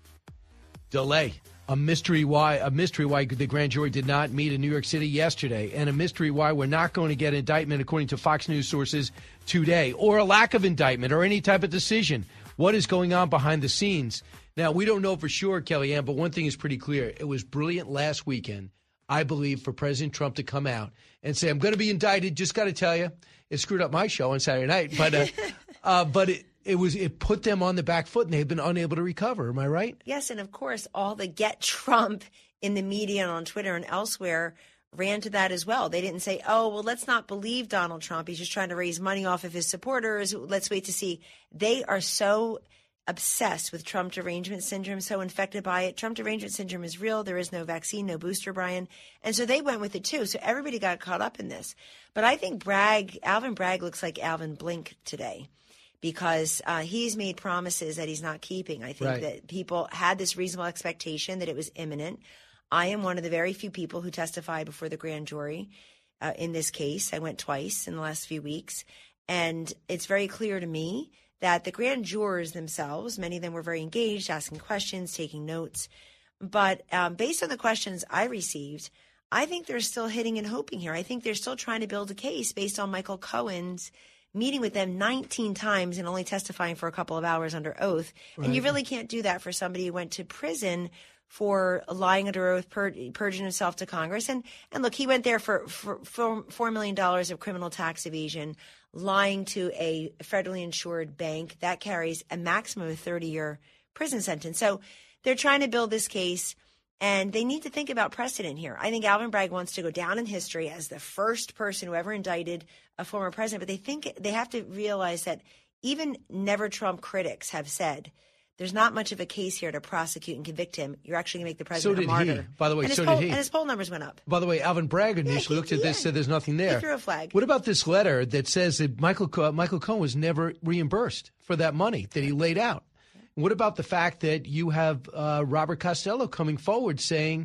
Delay. A mystery why a mystery why the grand jury did not meet in New York City yesterday, and a mystery why we're not going to get indictment, according to Fox News sources today, or a lack of indictment or any type of decision. What is going on behind the scenes? Now, we don't know for sure, Kellyanne, but one thing is pretty clear. It was brilliant last weekend, I believe, for President Trump to come out and say, I'm going to be indicted. Just got to tell you, it screwed up my show on Saturday night. But uh, uh, but it, it was it put them on the back foot, and they've been unable to recover. Am I right? Yes, and of course, all the get Trump in the media and on Twitter and elsewhere ran to that as well. They didn't say, oh, well, let's not believe Donald Trump. He's just trying to raise money off of his supporters. Let's wait to see. They are so obsessed with Trump derangement syndrome, so infected by it. Trump derangement syndrome is real. There is no vaccine, no booster, Brian. And so they went with it, too. So everybody got caught up in this. But I think Bragg, Alvin Bragg looks like Alvin Blink today because uh, he's made promises that he's not keeping. I think right. that people had this reasonable expectation that it was imminent. I am one of the very few people who testified before the grand jury uh, in this case. I went twice in the last few weeks. And it's very clear to me that the grand jurors themselves, many of them were very engaged, asking questions, taking notes. But um, based on the questions I received, I think they're still hitting and hoping here. I think they're still trying to build a case based on Michael Cohen's meeting with them nineteen times and only testifying for a couple of hours under oath. Right. And you really can't do that for somebody who went to prison for lying under oath, pur- purging himself to Congress. And and look, he went there for, for, for four million dollars of criminal tax evasion, lying to a federally insured bank. That carries a maximum of thirty-year prison sentence. So they're trying to build this case, and they need to think about precedent here. I think Alvin Bragg wants to go down in history as the first person who ever indicted a former president, but they think they have to realize that even never Trump critics have said there's not much of a case here to prosecute and convict him. You're actually going to make the president so did a martyr. He. By the way, and so poll, did he. And his poll numbers went up. By the way, Alvin Bragg initially yeah, he, looked at yeah. this, said there's nothing there. He threw a flag. What about this letter that says that Michael Co- Michael Cohen was never reimbursed for that money that he laid out? What about the fact that you have uh, Robert Costello coming forward saying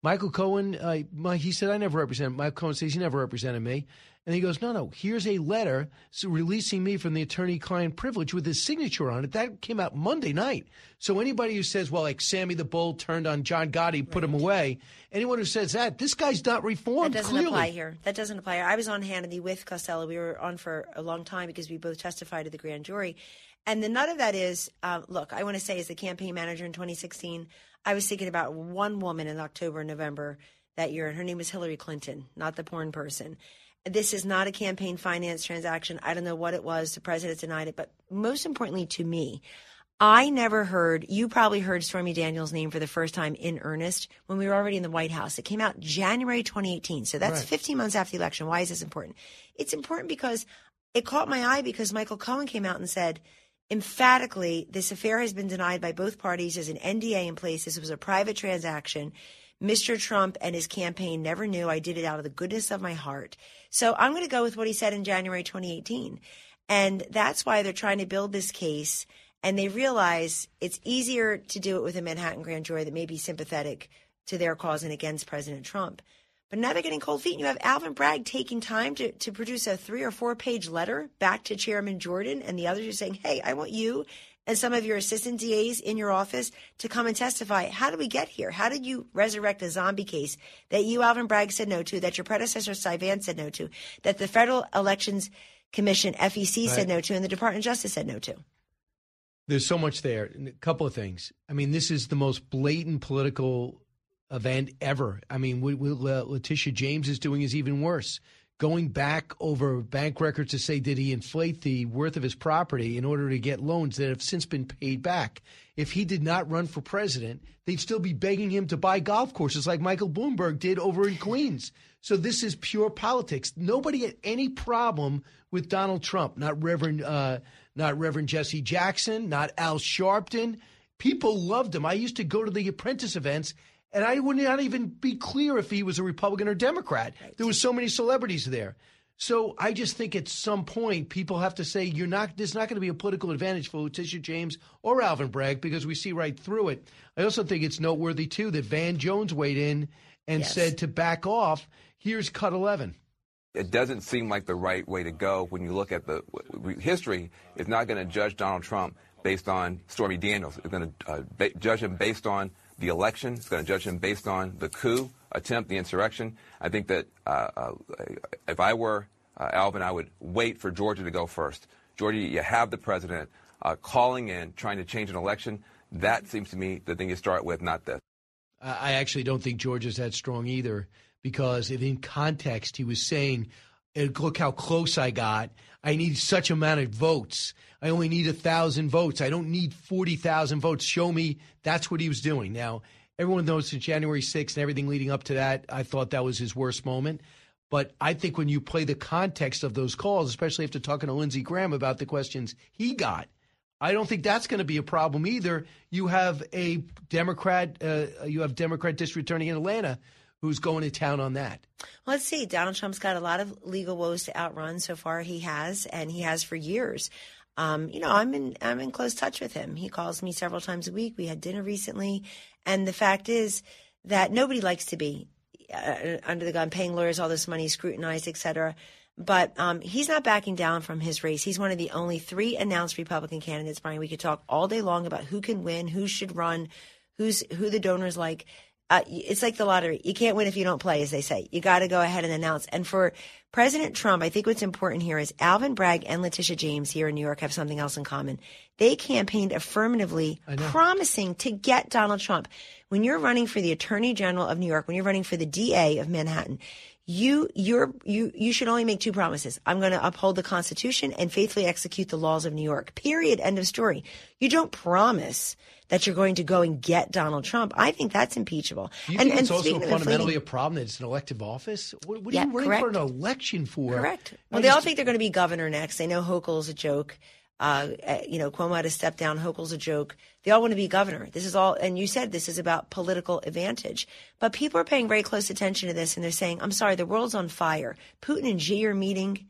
Michael Cohen, uh, my, he said, I never represented, Michael Cohen says he never represented me. And he goes, no, no, here's a letter so releasing me from the attorney-client privilege with his signature on it. That came out Monday night. So anybody who says, well, like Sammy the Bull turned on John Gotti, right. put him away, anyone who says that, this guy's not reformed, That doesn't clearly. apply here. That doesn't apply here. I was on Hannity with Costello. We were on for a long time because we both testified to the grand jury. And the nut of that is, um, look, I want to say as the campaign manager in twenty sixteen, I was thinking about one woman in October and November that year, and her name was Hillary Clinton, not the porn person. This is not a campaign finance transaction. I don't know what it was. The president denied it. But most importantly to me, I never heard, you probably heard Stormy Daniels' name for the first time in earnest when we were already in the White House. It came out January twenty eighteen. So that's right. fifteen months after the election. Why is this important? It's important because it caught my eye because Michael Cohen came out and said, emphatically, this affair has been denied by both parties. There's an N D A in place. This was a private transaction. Mister Trump and his campaign never knew. I did it out of the goodness of my heart. So I'm going to go with what he said in January twenty eighteen. And that's why they're trying to build this case. And they realize it's easier to do it with a Manhattan grand jury that may be sympathetic to their cause and against President Trump. But now they're getting cold feet. And you have Alvin Bragg taking time to, to produce a three or four page letter back to Chairman Jordan and the others are saying, hey, I want you and some of your assistant D As in your office to come and testify. How did we get here? How did you resurrect a zombie case that you, Alvin Bragg, said no to, that your predecessor, Cy Vance, said no to, that the Federal Elections Commission, F E C, right. said no to, and the Department of Justice said no to? There's so much there. A couple of things. I mean, this is the most blatant political event ever. I mean, what, what uh, Letitia James is doing is even worse. Going back over bank records to say, did he inflate the worth of his property in order to get loans that have since been paid back? If he did not run for president, they'd still be begging him to buy golf courses like Michael Bloomberg did over in Queens. So this is pure politics. Nobody had any problem with Donald Trump, not Reverend, uh, not Reverend Jesse Jackson, not Al Sharpton. People loved him. I used to go to the Apprentice events, and I would not even be clear if he was a Republican or Democrat. Right. There were so many celebrities there. So I just think at some point people have to say you're not. There's not going to be a political advantage for Letitia James or Alvin Bragg because we see right through it. I also think it's noteworthy, too, that Van Jones weighed in and yes. said to back off. Here's cut eleven. It doesn't seem like the right way to go when you look at the history. Is not going to judge Donald Trump based on Stormy Daniels. It's going to uh, ba- judge him based on the election. It's going to judge him based on the coup attempt, the insurrection. I think that uh, uh, if I were uh, Alvin, I would wait for Georgia to go first. Georgia, you have the president uh, calling in, trying to change an election. That seems to me the thing you start with, not this. I actually don't think Georgia's that strong either, because if in context he was saying, look how close I got. I need such amount of votes. I only need a thousand votes. I don't need forty thousand votes. Show me. That's what he was doing. Now, everyone knows since January sixth and everything leading up to that, I thought that was his worst moment. But I think when you play the context of those calls, especially after talking to Lindsey Graham about the questions he got, I don't think that's going to be a problem either. You have a Democrat, uh, you have Democrat District Attorney in Atlanta who's going to town on that. Well, let's see. Donald Trump's got a lot of legal woes to outrun. So far he has, and he has for years. Um, you know, I'm in I'm in close touch with him. He calls me several times a week. We had dinner recently. And the fact is that nobody likes to be uh, under the gun, paying lawyers all this money, scrutinized, et cetera. But um, he's not backing down from his race. He's one of the only three announced Republican candidates, Brian. We could talk all day long about who can win, who should run, who's who the donors like. Uh, it's like the lottery. You can't win if you don't play, as they say. You got to go ahead and announce. And for President Trump, I think what's important here is Alvin Bragg and Letitia James here in New York have something else in common. They campaigned affirmatively, promising to get Donald Trump. When you're running for the Attorney General of New York, when you're running for the D A of Manhattan, you you're you you should only make two promises. I'm going to uphold the Constitution and faithfully execute the laws of New York. Period. End of story. You don't promise that you're going to go and get Donald Trump. I think that's impeachable. Do you and, think and it's also fundamentally inflating, a problem that it's an elective office? What, what are yeah, you running correct. for an election for? Correct. Well, I they just, all think they're going to be governor next. They know Hochul's a joke. Uh, you know, Cuomo had to step down. Hochul's a joke. They all want to be governor. This is all, and you said this is about political advantage. But people are paying very close attention to this, and they're saying, I'm sorry, the world's on fire. Putin and Xi are meeting.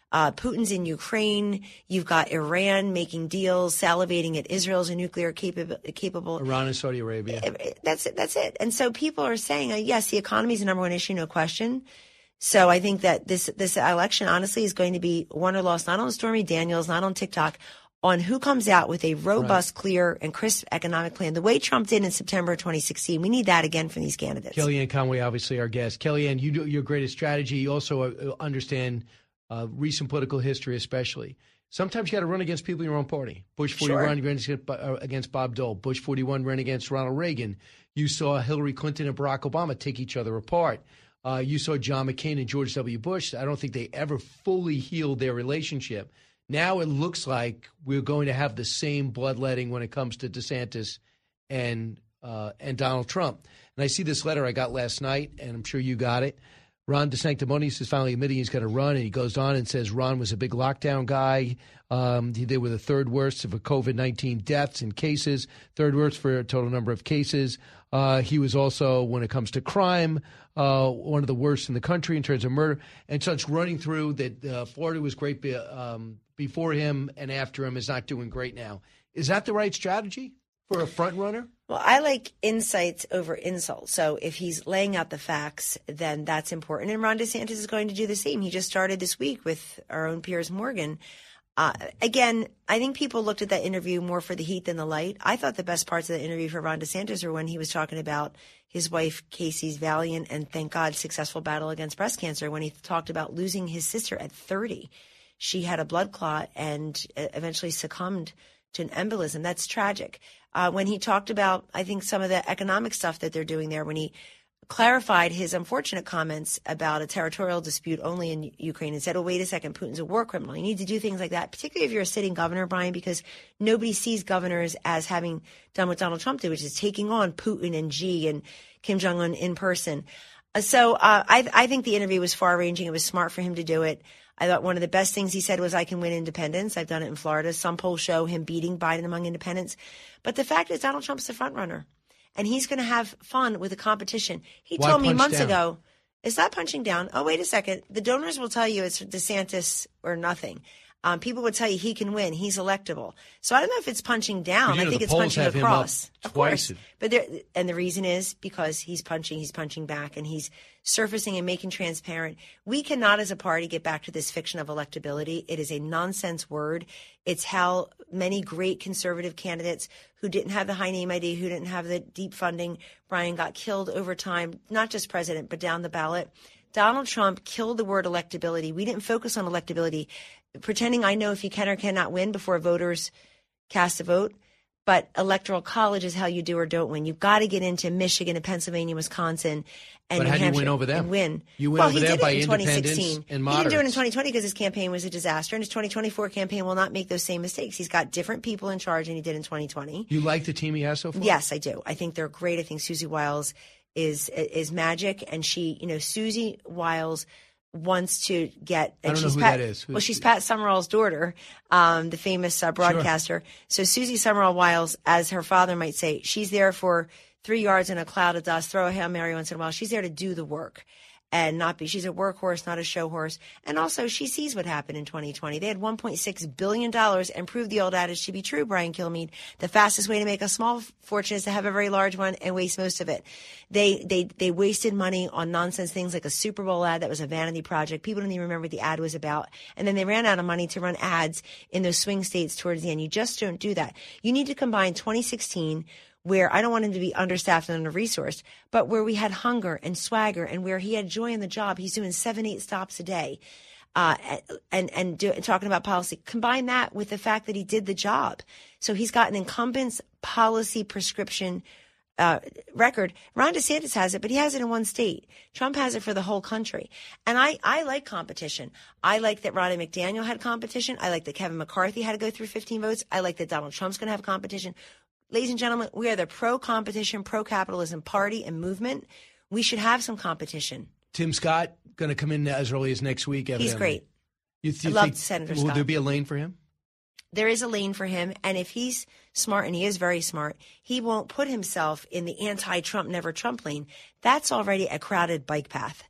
Uh, Putin's in Ukraine. You've got Iran making deals, salivating at Israel's a nuclear capable. capable. Iran and Saudi Arabia. That's it. That's it. And so people are saying, uh, yes, the economy is the number one issue, no question. So I think that this this election, honestly, is going to be won or lost, not on Stormy Daniels, not on TikTok, on who comes out with a robust, right. clear, and crisp economic plan, the way Trump did in September twenty sixteen. We need that again from these candidates. Kellyanne Conway, obviously our guest. Kellyanne, you do your greatest strategy. You also uh, understand uh, recent political history, especially. Sometimes you got to run against people in your own party. Bush forty-one sure. ran against, uh, against Bob Dole. Bush forty-one ran against Ronald Reagan. You saw Hillary Clinton and Barack Obama take each other apart. Uh, you saw John McCain and George W. Bush. I don't think they ever fully healed their relationship. Now it looks like we're going to have the same bloodletting when it comes to DeSantis and uh, and Donald Trump. And I see this letter I got last night, and I'm sure you got it. Ron DeSanctimonious is finally admitting he's going to run, and he goes on and says Ron was a big lockdown guy. Um, they were the third worst for COVID nineteen deaths and cases, third worst for a total number of cases. Uh, he was also, when it comes to crime, uh, one of the worst in the country in terms of murder. And so it's running through that uh, Florida was great be, um, before him and after him is not doing great now. Is that the right strategy for a front runner? Well, I like insights over insults. So if he's laying out the facts, then that's important. And Ron DeSantis is going to do the same. He just started this week with our own Piers Morgan. Uh, again, I think people looked at that interview more for the heat than the light. I thought the best parts of the interview for Ron DeSantis were when he was talking about his wife Casey's valiant and, thank God, successful battle against breast cancer, when he talked about losing his sister at thirty. She had a blood clot and eventually succumbed to an embolism. That's tragic. Uh, when he talked about, I think, some of the economic stuff that they're doing there, when he clarified his unfortunate comments about a territorial dispute only in Ukraine and said, oh, wait a second, Putin's a war criminal. You need to do things like that, particularly if you're a sitting governor, Brian, because nobody sees governors as having done what Donald Trump did, which is taking on Putin and Xi and Kim Jong-un in person. Uh, so uh, I, I think the interview was far-ranging. It was smart for him to do it. I thought one of the best things he said was, I can win independents. I've done it in Florida. Some polls show him beating Biden among independents. But the fact is Donald Trump's the front runner. And he's going to have fun with the competition. He Why told me months down? ago, it's not punching down. Oh, wait a second. The donors will tell you it's DeSantis or nothing. Um, people would tell you he can win. He's electable. So I don't know if it's punching down. You know, I think the it's polls punching have across. him up Of twice. course. But there, and the reason is because he's punching, he's punching back, and he's surfacing and making transparent. We cannot, as a party, get back to this fiction of electability. It is a nonsense word. It's how many great conservative candidates who didn't have the high name I D, who didn't have the deep funding, Brian, got killed over time, not just president, but down the ballot. Donald Trump killed the word electability. We didn't focus on electability, pretending I know if you can or cannot win before voters cast a vote. But electoral college is how you do or don't win. You've got to get into Michigan and Pennsylvania, Wisconsin, and But New how do you Hampshire win over them? and win. You win well, over he them did by it in twenty independents sixteen. and He didn't do it in moderates. twenty twenty because his campaign was a disaster, and his twenty twenty-four campaign will not make those same mistakes. He's got different people in charge than he did in twenty twenty. You like the team he has so far? Yes, I do. I think they're great. I think Susie Wiles is is magic, and she, you know, Susie Wiles wants to get. And I don't know she's who Pat, that is. Who- well, she's Pat Summerall's daughter, um, the famous uh, broadcaster. So Susie Summerall Wiles, as her father might say, she's there for three yards in a cloud of dust, throw a Hail Mary once in a while. She's there to do the work and not be. She's a workhorse, not a show horse. And also, she sees what happened in twenty twenty. They had one point six billion dollars and proved the old adage to be true, Brian Kilmeade. The fastest way to make a small fortune is to have a very large one and waste most of it. They they they wasted money on nonsense things like a Super Bowl ad that was a vanity project. People don't even remember what the ad was about. And then they ran out of money to run ads in those swing states towards the end. You just don't do that. You need to combine twenty sixteen, where I don't want him to be understaffed and under-resourced, but where we had hunger and swagger and where he had joy in the job. He's doing seven, eight stops a day, uh, and and, do, and talking about policy. Combine that with the fact that he did the job. So he's got an incumbent's policy prescription uh, record. Ron DeSantis has it, but he has it in one state. Trump has it for the whole country. And I, I like competition. I like that Rodney McDaniel had competition. I like that Kevin McCarthy had to go through fifteen votes. I like that Donald Trump's going to have competition. Ladies and gentlemen, we are the pro-competition, pro-capitalism party and movement. We should have some competition. Tim Scott going to come in as early as next week. He's evidently. great. You, you I love think, Senator will Scott. there be a lane for him? There is a lane for him, and if he's smart, and he is very smart, he won't put himself in the anti-Trump, never Trump lane. That's already a crowded bike path.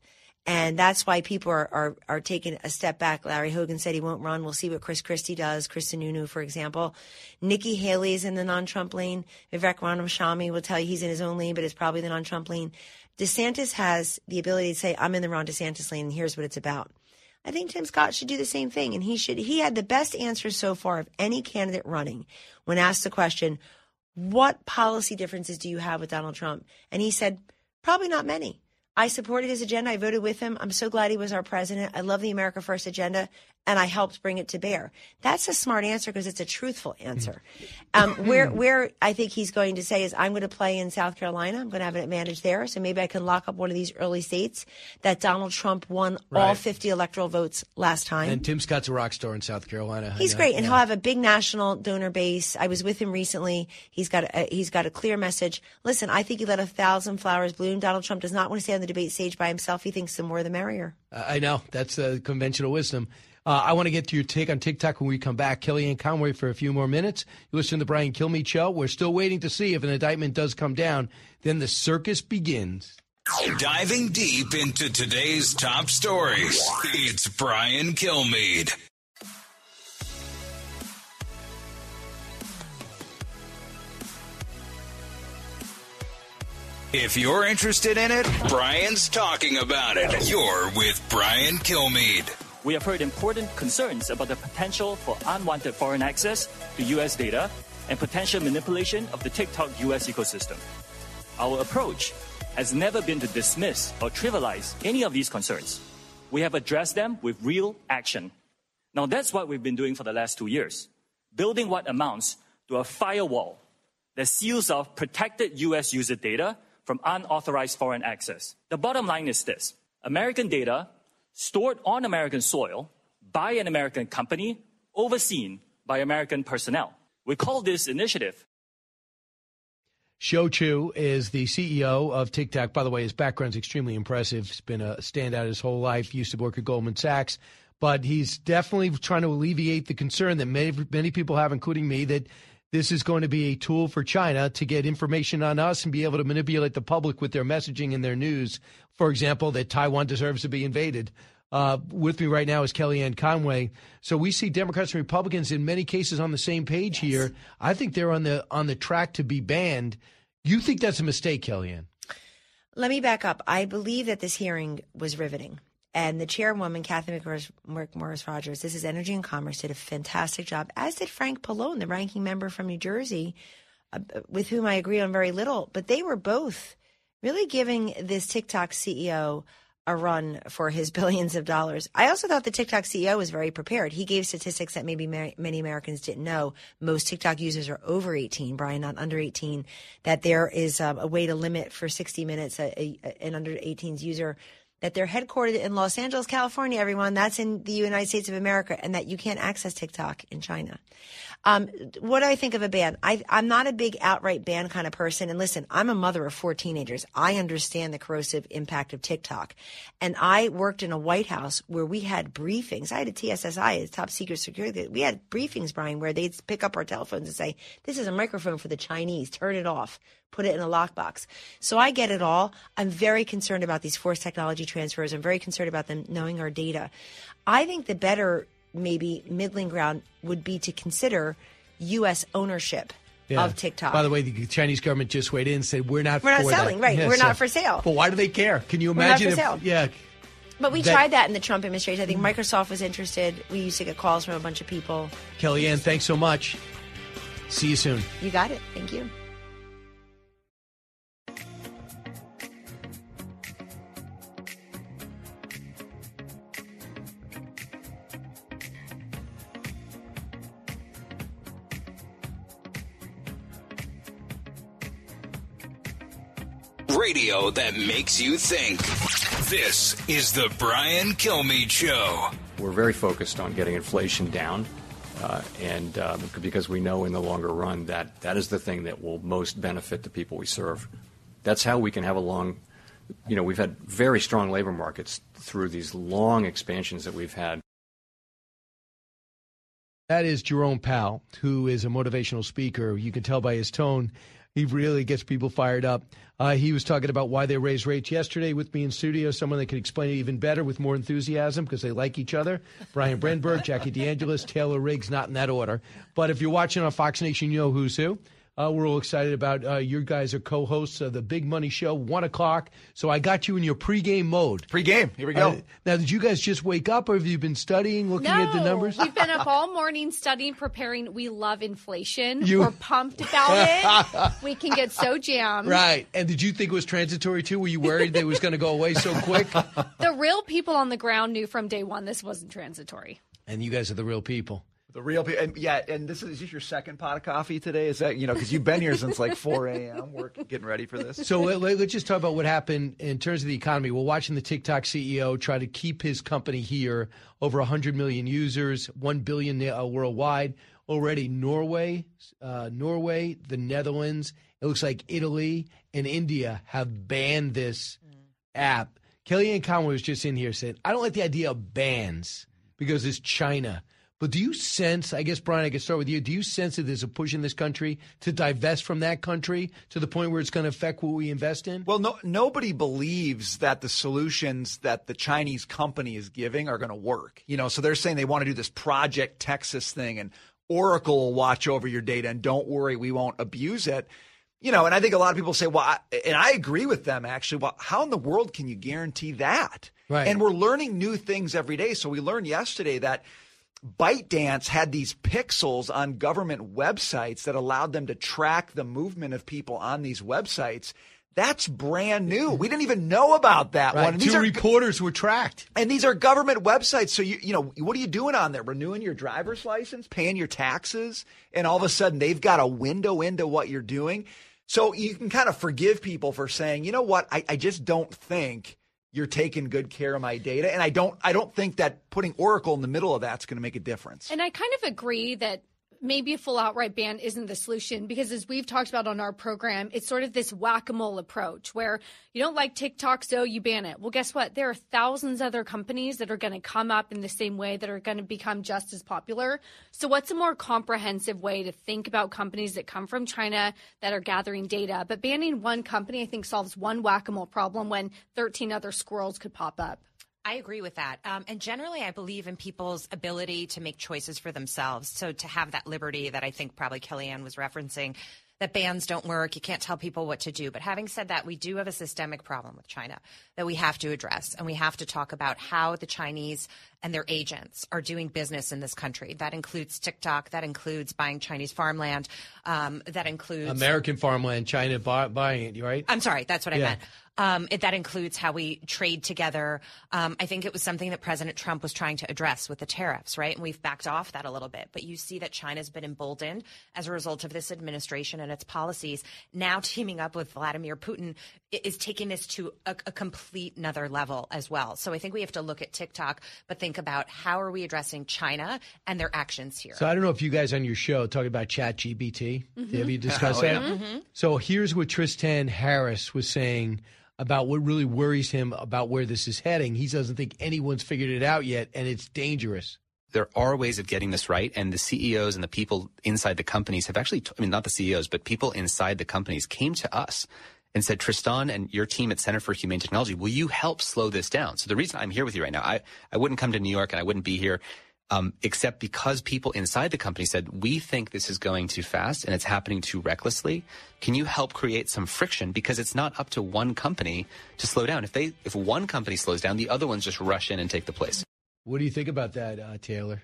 And that's why people are, are, are taking a step back. Larry Hogan said he won't run. We'll see what Chris Christie does. Chris Sununu, for example. Nikki Haley's in the non-Trump lane. Vivek Ramaswamy will tell you he's in his own lane, but it's probably the non-Trump lane. DeSantis has the ability to say, I'm in the Ron DeSantis lane, and here's what it's about. I think Tim Scott should do the same thing, and he should. He had the best answer so far of any candidate running when asked the question, what policy differences do you have with Donald Trump? And he said, probably not many. I supported his agenda. I voted with him. I'm so glad he was our president. I love the America First agenda, and I helped bring it to bear. That's a smart answer because it's a truthful answer. Um, where where I think he's going to say is, I'm going to play in South Carolina. I'm going to have an advantage there, so maybe I can lock up one of these early states that Donald Trump won Right. all fifty electoral votes last time. And Tim Scott's a rock star in South Carolina. I He's know. great, and Yeah. he'll have a big national donor base. I was with him recently. He's got a, he's got a clear message. Listen, I think he let a thousand flowers bloom. Donald Trump does not want to stay on the debate stage by himself. He thinks the more the merrier. Uh, I know. That's uh, conventional wisdom. Uh, I want to get to your take on TikTok when we come back. Kellyanne Conway for a few more minutes. You listen to the Brian Kilmeade Show. We're still waiting to see if an indictment does come down. Then the circus begins. Diving deep into today's top stories, it's Brian Kilmeade. If you're interested in it, Brian's talking about it. You're with Brian Kilmeade. We have heard important concerns about the potential for unwanted foreign access to U S data and potential manipulation of the TikTok U S ecosystem. Our approach has never been to dismiss or trivialize any of these concerns. We have addressed them with real action. Now, that's what we've been doing for the last two years, building what amounts to a firewall that seals off protected U S user data from unauthorized foreign access. The bottom line is this: American data stored on American soil by an American company, overseen by American personnel. We call this initiative. Shou Chew is the C E O of TikTok. By the way, his background's extremely impressive. He's been a standout his whole life. Used to work at Goldman Sachs. But he's definitely trying to alleviate the concern that many, many people have, including me, that this is going to be a tool for China to get information on us and be able to manipulate the public with their messaging and their news. For example, that Taiwan deserves to be invaded. Uh, with me right now is Kellyanne Conway. So we see Democrats and Republicans in many cases on the same page here. I think they're on the on the track to be banned. You think that's a mistake, Kellyanne? Let me back up. I believe that this hearing was riveting. And the chairwoman, Kathy McMorris Rodgers, this is Energy and Commerce, did a fantastic job, as did Frank Pallone, the ranking member from New Jersey, uh, with whom I agree on very little. But they were both really giving this TikTok C E O a run for his billions of dollars. I also thought the TikTok C E O was very prepared. He gave statistics that maybe many Americans didn't know. Most TikTok users are over eighteen, Brian, not under eighteen, that there is um, a way to limit for sixty minutes a, a, an under eighteens user, that they're headquartered in Los Angeles, California, everyone. That's in the United States of America, and that you can't access TikTok in China. Um, what do I think of a ban? I, I'm not a big outright ban kind of person. And listen, I'm a mother of four teenagers. I understand the corrosive impact of TikTok. And I worked in a White House where we had briefings. I had a T S S I, a top secret security. We had briefings, Brian, where they'd pick up our telephones and say, this is a microphone for the Chinese. Turn it off. Put it in a lockbox. So I get it all. I'm very concerned about these forced technology transfers. I'm very concerned about them knowing our data. I think the better maybe middling ground would be to consider U S ownership Yeah. of TikTok. By the way, the Chinese government just weighed in and said, we're not We're not for selling, that. right. Yeah, We're so- not for sale. But why do they care? Can you We're not imagine for if, sale. yeah. But we that- tried that in the Trump administration. I think Microsoft was interested. We used to get calls from a bunch of people. Kellyanne, thanks so much. See you soon. You got it. Thank you. Radio that makes you think. This is the Brian Kilmeade Show. We're very focused on getting inflation down, uh, and uh, because we know in the longer run that that is the thing that will most benefit the people we serve. That's how we can have a long, you know, we've had very strong labor markets through these long expansions that we've had. That is Jerome Powell, who is a motivational speaker. You can tell by his tone. He really gets people fired up. Uh, he was talking about why they raised rates yesterday with me in studio, someone that could explain it even better with more enthusiasm because they like each other. Brian Brenberg, Jackie DeAngelis, Taylor Riggs, not in that order. But if you're watching on Fox Nation, you know who's who. Uh, we're all excited about uh, your guys are co-hosts of the Big Money Show, one o'clock. So I got you in your pregame mode. Pregame. Here we go. Uh, now, did you guys just wake up or have you been studying, looking no, at the numbers? We've been up all morning studying, preparing. We love inflation. You... We're pumped about it. We can get so jammed. Right. And did you think it was transitory, too? Were you worried that it was going to go away so quick? The real people on the ground knew from day one this wasn't transitory. And you guys are the real people. The real people. And yeah, and this is, is this your second pot of coffee today? Is that, you know, because you've been here since like four a.m. We're getting ready for this. So let, let's just talk about what happened in terms of the economy. We're watching the TikTok C E O try to keep his company here, over one hundred million users, one billion uh, worldwide. Already Norway, uh, Norway, the Netherlands, it looks like Italy and India have banned this mm. app. Kellyanne Conway was just in here saying, I don't like the idea of bans because it's China. But do you sense, I guess, Brian, I can start with you. Do you sense that there's a push in this country to divest from that country to the point where it's going to affect what we invest in? Well, no, nobody believes that the solutions that the Chinese company is giving are going to work. You know, so they're saying they want to do this Project Texas thing and Oracle will watch over your data and don't worry, we won't abuse it. You know, and I think a lot of people say, well, I, and I agree with them, actually. Well, how in the world can you guarantee that? Right. And we're learning new things every day. So we learned yesterday that ByteDance had these pixels on government websites that allowed them to track the movement of people on these websites. That's brand new. We didn't even know about that right. one. And these Two are, reporters were tracked. And these are government websites. So, you you know, what are you doing on there? Renewing your driver's license, paying your taxes, and all of a sudden they've got a window into what you're doing. So you can kind of forgive people for saying, you know what, I, I just don't think you're taking good care of my data. And I don't I don't think that putting Oracle in the middle of that's going to make a difference. And I kind of agree that maybe a full outright ban isn't the solution because as we've talked about on our program, it's sort of this whack-a-mole approach where you don't like TikTok, so you ban it. Well, guess what? There are thousands of other companies that are going to come up in the same way that are going to become just as popular. So what's a more comprehensive way to think about companies that come from China that are gathering data? But banning one company, I think, solves one whack-a-mole problem when thirteen other squirrels could pop up. I agree with that. Um, and generally, I believe in people's ability to make choices for themselves. So to have that liberty that I think probably Kellyanne was referencing, that bans don't work. You can't tell people what to do. But having said that, we do have a systemic problem with China that we have to address. And we have to talk about how the Chinese and their agents are doing business in this country. That includes TikTok. That includes buying Chinese farmland. Um, that includes American farmland, China buy, buying it, right? I'm sorry. That's what I yeah. meant. Um, it, that includes how we trade together. Um, I think it was something that President Trump was trying to address with the tariffs, right? And we've backed off that a little bit. But you see that China's been emboldened as a result of this administration and its policies. Now teaming up with Vladimir Putin is taking this to a, a complete another level as well. So I think we have to look at TikTok, but think about how are we addressing China and their actions here. So I don't know if you guys on your show talk about Chat G P T. Mm-hmm. Have you discussed oh, that? yeah. Mm-hmm. So here's what Tristan Harris was saying about what really worries him about where this is heading. He doesn't think anyone's figured it out yet, and it's dangerous. There are ways of getting this right, and the C E Os and the people inside the companies have actually, I mean, not the C E Os, but people inside the companies came to us and said, Tristan and your team at Center for Humane Technology, will you help slow this down? So the reason I'm here with you right now, I, I wouldn't come to New York and I wouldn't be here Um, except because people inside the company said, we think this is going too fast and it's happening too recklessly. Can you help create some friction? Because it's not up to one company to slow down. If they, if one company slows down, the other ones just rush in and take the place. What do you think about that, uh, Taylor?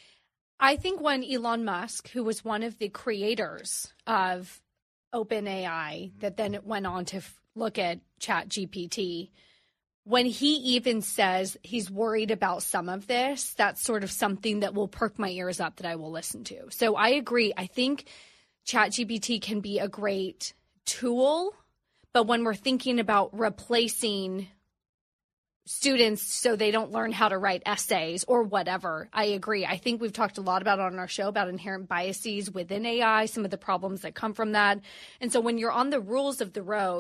I think when Elon Musk, who was one of the creators of OpenAI, that then went on to f- look at Chat G P T, when he even says he's worried about some of this, that's sort of something that will perk my ears up that I will listen to. So I agree. I think ChatGPT can be a great tool, but when we're thinking about replacing students so they don't learn how to write essays or whatever, I agree. I think we've talked a lot about on our show about inherent biases within A I, some of the problems that come from that. And so when you're on the rules of the road,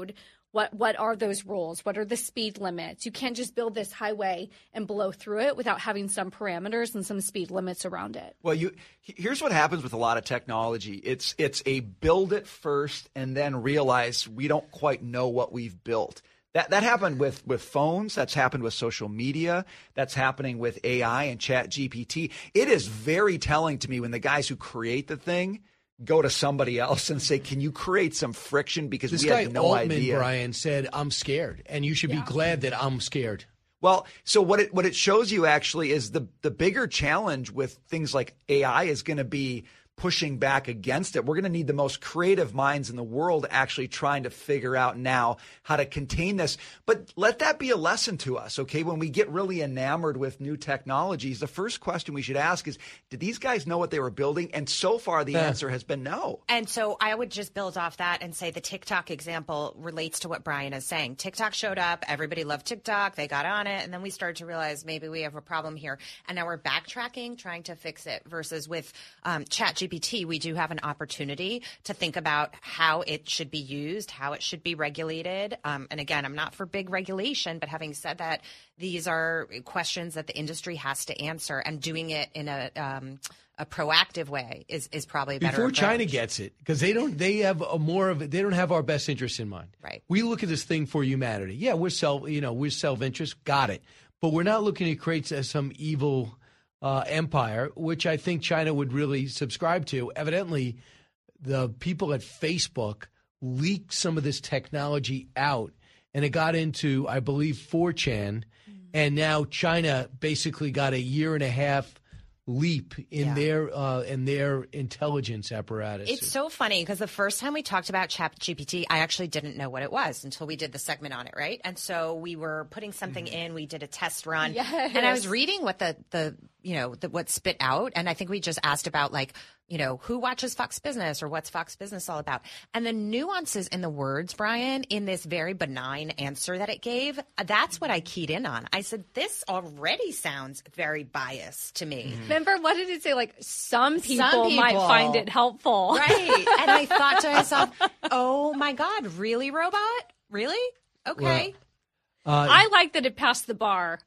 What what are those rules? What are the speed limits? You can't just build this highway and blow through it without having some parameters and some speed limits around it. Well, you here's what happens with a lot of technology. It's it's a build it first and then realize we don't quite know what we've built. That that happened with, with phones. That's happened with social media. That's happening with A I and Chat G P T. It is very telling to me when the guys who create the thing go to somebody else and say, can you create some friction? Because this we guy have no Altman, idea. Brian, said, I'm scared. And you should yeah. be glad that I'm scared. Well, so what it what it shows you actually is the, the bigger challenge with things like A I is going to be pushing back against it. We're going to need the most creative minds in the world actually trying to figure out now how to contain this. But let that be a lesson to us, okay? When we get really enamored with new technologies, the first question we should ask is, did these guys know what they were building? And so far, the Yeah. answer has been no. And so I would just build off that and say the TikTok example relates to what Brian is saying. TikTok showed up. Everybody loved TikTok. They got on it. And then we started to realize maybe we have a problem here. And now we're backtracking, trying to fix it versus with um, Chat G P T, we do have an opportunity to think about how it should be used, how it should be regulated. Um, and again, I'm not for big regulation, but having said that, these are questions that the industry has to answer, and doing it in a um, a proactive way is, is probably a better Before approach. China gets it, because they don't, they have a more of, they don't have our best interests in mind. Right. We look at this thing for humanity. Yeah, we're self, you know, we're self-interest. Got it. But we're not looking to create some evil uh, empire, which I think China would really subscribe to. Evidently, the people at Facebook leaked some of this technology out, and it got into, I believe, four chan, mm-hmm. and now China basically got a year and a half leap in Yeah. their uh, in their intelligence apparatus. It's so funny because the first time we talked about Chat G P T, I actually didn't know what it was until we did the segment on it, right? And so we were putting something Mm-hmm. in, we did a test run, Yes. and I was reading what the the you know the, what spit out, and I think we just asked about like you know who watches Fox Business or what's Fox Business all about, and the nuances in the words, Brian, in this very benign answer that it gave. That's what I keyed in on. I said this already sounds very biased to me. Remember, what did it say? Like, some people, Some might people. find it helpful. Right. And I thought to myself, oh my God, really, robot? Really? Okay. Uh, I like that it passed the bar.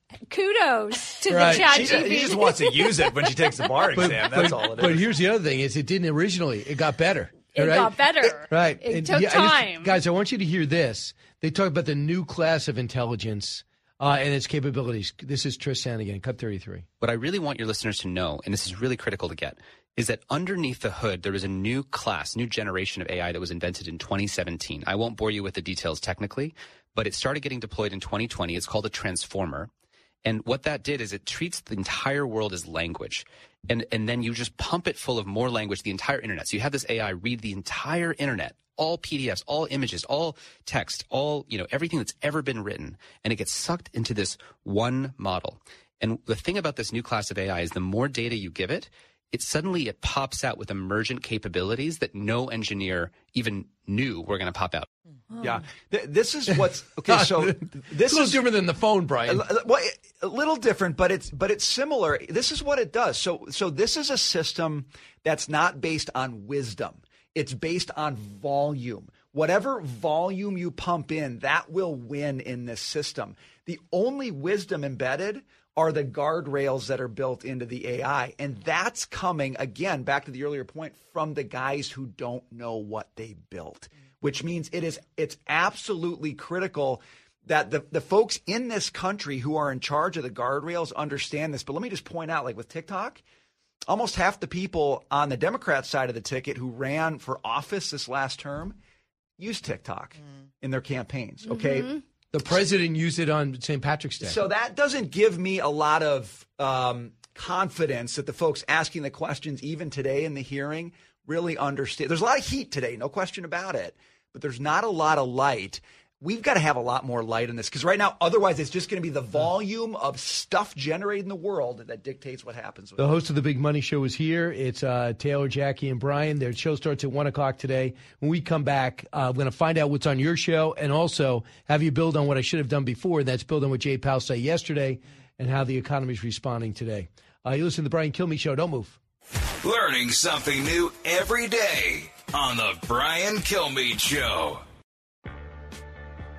Kudos to Right. the Chat She, G P T. he just wants to use it when she takes the bar exam. That's all it is. But here's the other thing: is it didn't originally. It got better. It right? got better. Right. It And, took yeah, I just- time. guys, I want you to hear this. They talk about the new class of intelligence uh, and its capabilities. This is Tristan again, Cut thirty-three. What I really want your listeners to know, and this is really critical to get, is that underneath the hood, there is a new class, new generation of A I that was invented in twenty seventeen. I won't bore you with the details technically, but it started getting deployed in twenty twenty. It's called a transformer. And what that did is it treats the entire world as language. And, and then you just pump it full of more language, the entire internet. So you have this A I read the entire internet, all P D Fs, all images, all text, all, you know, everything that's ever been written. And it gets sucked into this one model. And the thing about this new class of A I is the more data you give it, it suddenly it pops out with emergent capabilities that no engineer even knew were going to pop out. Yeah, Th- this is what's okay. So this It's a little is different than the phone, Brian. A, well, a little different, but it's but it's similar. This is what it does. So so this is a system that's not based on wisdom. It's based on volume. Whatever volume you pump in, that will win in this system. The only wisdom embedded are the guardrails that are built into the A I. And that's coming, again, back to the earlier point, from the guys who don't know what they built, which means it is it's absolutely critical that the, the folks in this country who are in charge of the guardrails understand this. But let me just point out, like with TikTok, almost half the people on the Democrat side of the ticket who ran for office this last term used TikTok mm. in their campaigns, okay? Mm-hmm. The president used it on Saint Patrick's Day. So that doesn't give me a lot of um, confidence that the folks asking the questions, even today in the hearing, really understand. There's a lot of heat today, no question about it, but there's not a lot of light. We've got to have a lot more light in this because right now, otherwise, it's just going to be the volume of stuff generated in the world that dictates what happens. With the it. host of The Big Money Show is here. It's uh, Taylor, Jackie, and Brian. Their show starts at one o'clock today. When we come back, uh, we're going to find out what's on your show and also have you build on what I should have done before. That's build on what Jay Powell said yesterday and how the economy is responding today. Uh, you listen to The Brian Kilmeade Show. Don't move. Learning something new every day on The Brian Kilmeade Show.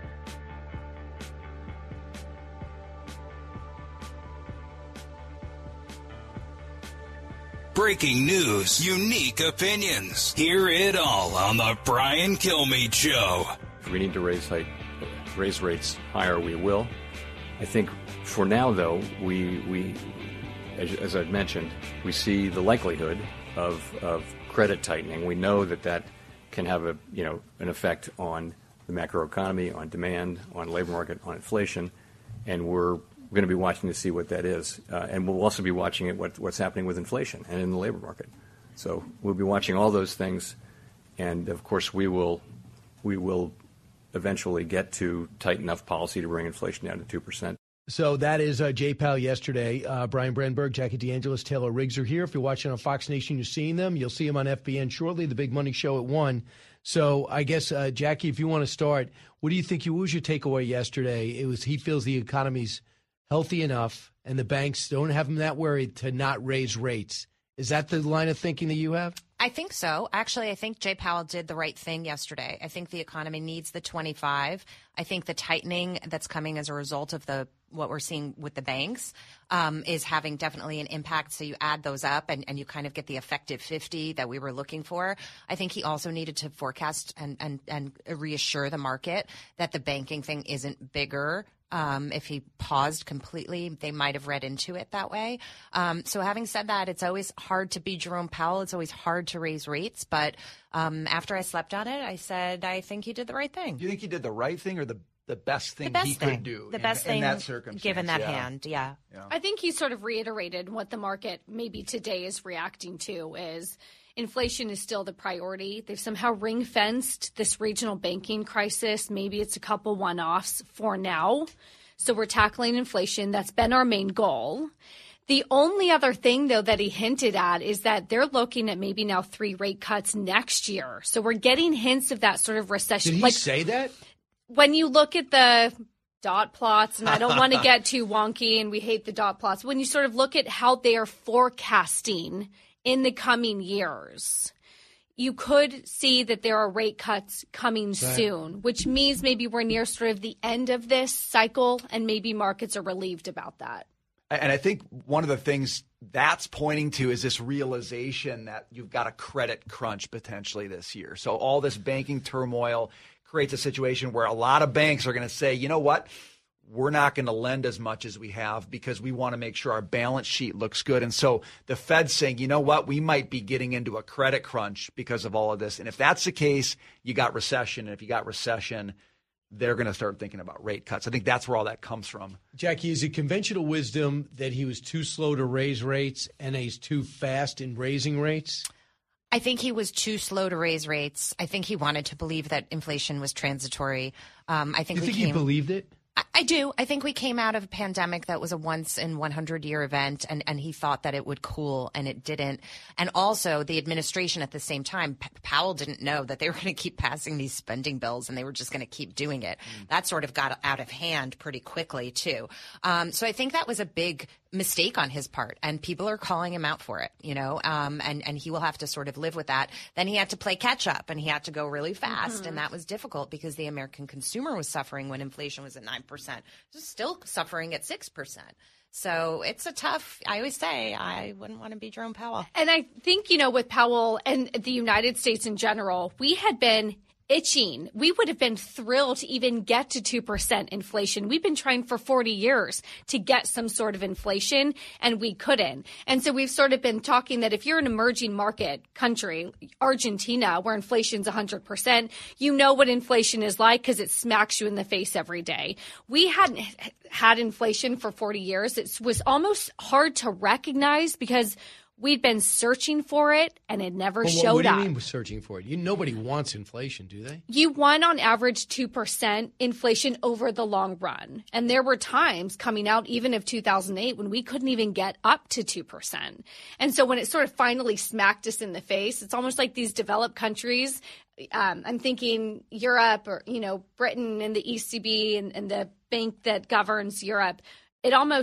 breaking news, unique opinions. Hear it all on the Brian Kilmeade Show. If we need to raise, height, raise rates higher, we will. I think for now, though, we, we as, as I've mentioned, we see the likelihood of, of credit tightening. We know that that can have a, you know, an effect on the macroeconomy, on demand, on labor market, on inflation, and we're going to be watching to see what that is. Uh, and we'll also be watching it what, what's happening with inflation and in the labor market. So we'll be watching all those things, and of course we will we will eventually get to tight enough policy to bring inflation down to two percent. So that is uh, Jay Powell yesterday. Uh, Brian Brandenburg, Jackie DeAngelis, Taylor Riggs are here. If you're watching on Fox Nation, you're seeing them. You'll see them on F B N shortly, the Big Money Show at one. So I guess, uh, Jackie, if you want to start, what do you think? What was your takeaway yesterday? It was he feels the economy's healthy enough and the banks don't have him that worried to not raise rates. Is that the line of thinking that you have? I think so. Actually, I think Jay Powell did the right thing yesterday. I think the economy needs the twenty-five. I think the tightening that's coming as a result of the what we're seeing with the banks um, is having definitely an impact. So you add those up and, and you kind of get the effective fifty that we were looking for. I think he also needed to forecast and, and, and reassure the market that the banking thing isn't bigger. Um, if he paused completely, they might have read into it that way. Um, so having said that, it's always hard to be Jerome Powell. It's always hard to raise rates. But um, after I slept on it, I said, I think he did the right thing. Do you think he did the right thing or the the best thing the best he thing. could do the in, best in thing that circumstance? Given that yeah. hand, yeah. yeah. I think he sort of reiterated what the market maybe today is reacting to is inflation is still the priority. They've somehow ring-fenced this regional banking crisis. Maybe it's a couple one-offs for now. So we're tackling inflation. That's been our main goal. The only other thing, though, that he hinted at is that they're looking at maybe now three rate cuts next year. So we're getting hints of that sort of recession. Did he like, say that? When you look at the dot plots, and I don't want to get too wonky, and we hate the dot plots. When you sort of look at how they are forecasting in the coming years, you could see that there are rate cuts coming right. soon, which means maybe we're near sort of the end of this cycle, and maybe markets are relieved about that. And I think one of the things that's pointing to is this realization that you've got a credit crunch potentially this year. So all this banking turmoil creates a situation where a lot of banks are going to say, you know what, we're not going to lend as much as we have because we want to make sure our balance sheet looks good. And so the Fed's saying, you know what, we might be getting into a credit crunch because of all of this. And if that's the case, you got recession. And if you got recession, they're going to start thinking about rate cuts. I think that's where all that comes from. Jackie, is it conventional wisdom that he was too slow to raise rates and he's too fast in raising rates? I think he was too slow to raise rates. I think he wanted to believe that inflation was transitory. Um, I think you we think came, he believed it? I, I do. I think we came out of a pandemic that was a once in one hundred year event, and, and he thought that it would cool, and it didn't. And also, the administration at the same time, P- Powell didn't know that they were going to keep passing these spending bills, and they were just going to keep doing it. Mm. That sort of got out of hand pretty quickly, too. Um, so I think that was a big mistake on his part, and people are calling him out for it, you know, um, and, and he will have to sort of live with that. Then he had to play catch up, and he had to go really fast, mm-hmm. and that was difficult because the American consumer was suffering when inflation was at nine percent. It was still suffering at six percent. So it's a tough, I always say, I wouldn't want to be Jerome Powell. And I think, you know, with Powell and the United States in general, we had been itching. We would have been thrilled to even get to two percent inflation. We've been trying for forty years to get some sort of inflation, and we couldn't. And so we've sort of been talking that if you're an emerging market country, Argentina, where inflation's one hundred percent, you know what inflation is like because it smacks you in the face every day. We hadn't had inflation for forty years. It was almost hard to recognize because we'd been searching for it, and it never well, showed up. What do you up. mean searching for it? You, nobody wants inflation, do they? You want, on average, two percent inflation over the long run. And there were times coming out even of two thousand eight when we couldn't even get up to two percent. And so when it sort of finally smacked us in the face, it's almost like these developed countries, um, I'm thinking Europe or, you know, Britain and the E C B and, and the bank that governs Europe, it almost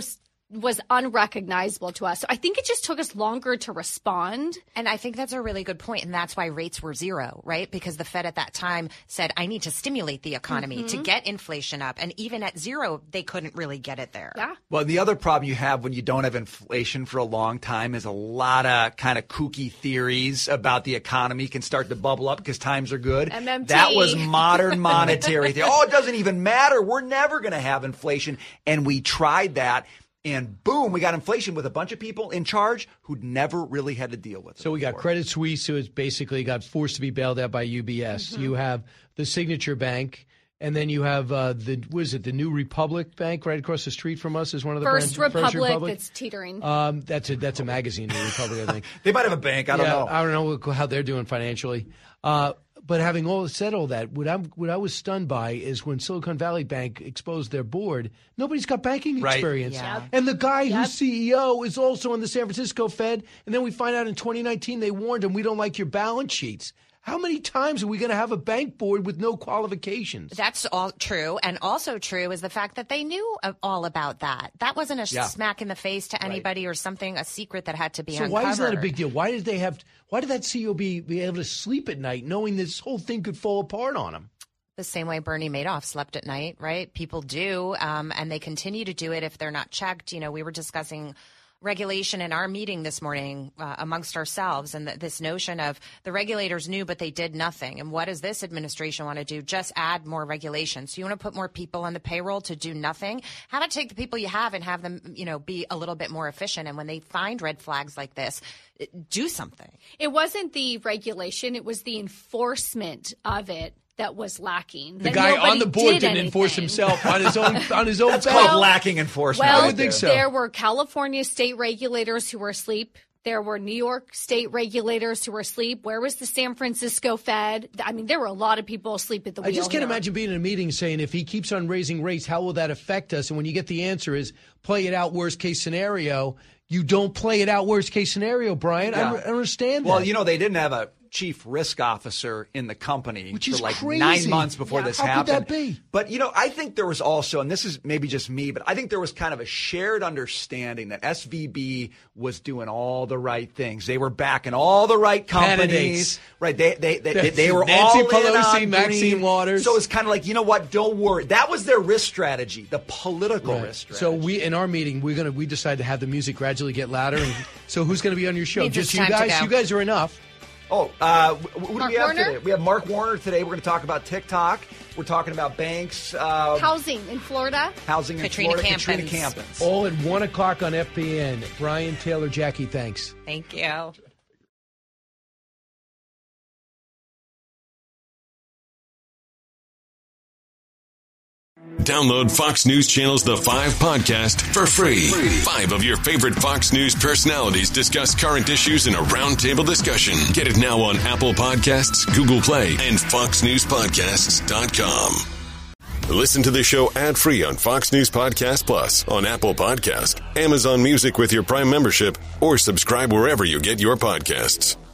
was unrecognizable to us. So I think it just took us longer to respond. And I think that's a really good point, and that's why rates were zero, right? Because the Fed at that time said, I need to stimulate the economy Mm-hmm. to get inflation up. And even at zero, they couldn't really get it there. Yeah. Well, the other problem you have when you don't have inflation for a long time is a lot of kind of kooky theories about the economy can start to bubble up because times are good. M M T. That was modern monetary theory. Oh, it doesn't even matter. We're never going to have inflation. And we tried that. And boom, we got inflation with a bunch of people in charge who'd never really had to deal with it. So we got before. Credit Suisse, who has basically got forced to be bailed out by U B S. Mm-hmm. You have the Signature Bank, and then you have uh, the what is it, the New Republic Bank right across the street from us is one of the First brands. Republic, First Republic that's teetering. Um, that's a that's a magazine, New Republic, I think. They might have a bank. I don't yeah, know. I don't know how they're doing financially. Uh, but having all said all that, what, I'm, what I was stunned by is when Silicon Valley Bank exposed their board, nobody's got banking Right. experience. Yeah. And the guy Yep. who's C E O is also in the San Francisco Fed. And then we find out in twenty nineteen they warned him, we don't like your balance sheets. How many times are we going to have a bank board with no qualifications? That's all true. And also true is the fact that they knew uh, all about that. That wasn't a Yeah. smack in the face to anybody or something, a secret that had to be So uncovered. why is that a big deal? Why did they have? Why did that C E O be, be able to sleep at night knowing this whole thing could fall apart on him? The same way Bernie Madoff slept at night, right? People do, um, and they continue to do it if they're not checked. You know, we were discussing regulation in our meeting this morning uh, amongst ourselves, and th- this notion of the regulators knew but they did nothing. And what does this administration want to do? Just add more regulations. So you want to put more people on the payroll to do nothing? How about take the people you have and have them, you know, be a little bit more efficient? And when they find red flags like this, do something. It wasn't the regulation, it was the enforcement of it that was lacking. The That guy nobody on the board did didn't enforce anything. himself on his own on his own. That's back. called lacking enforcement. Well, I would think so. there were California state regulators who were asleep. There were New York state regulators who were asleep. Where was the San Francisco Fed? I mean, there were a lot of people asleep at the wheel I just can't here. imagine being in a meeting saying, if he keeps on raising rates, how will that affect us? And when you get the answer is play it out worst case scenario, you don't play it out worst case scenario, Brian. I Yeah. don't understand that. Well, you know, they didn't have a chief risk officer in the company Which for is like crazy. nine months before Yeah, this how could happened. that be? But, you know, I think there was also, and this is maybe just me, but I think there was kind of a shared understanding that S V B was doing all the right things. They were backing all the right companies. Candidates. Right. They they they, they, they were Nancy all in Pelosi, on Maxine green. Waters. So it's kind of like, you know what? Don't worry. That was their risk strategy, the political Right. risk strategy. So we in our meeting we're gonna we decided to have the music gradually get louder. And so who's going to be on your show? Means Just it's you time to guys. go. You guys are enough. Oh, uh, wh- who do Mark we have Warner? today? We have Mark Warner today. We're going to talk about TikTok. We're talking about banks, uh, Housing in Florida. housing in Katrina Florida. Campins. Katrina Campins. All at one o'clock on F B N. Brian, Taylor, Jackie. Thanks. Thank you. Download Fox News Channel's The Five podcast for free. Five of your favorite Fox News personalities discuss current issues in a roundtable discussion. Get it now on Apple Podcasts, Google Play, and fox news podcasts dot com. Listen to the show ad-free on Fox News Podcast Plus, on Apple Podcast, Amazon Music with your Prime membership, or subscribe wherever you get your podcasts.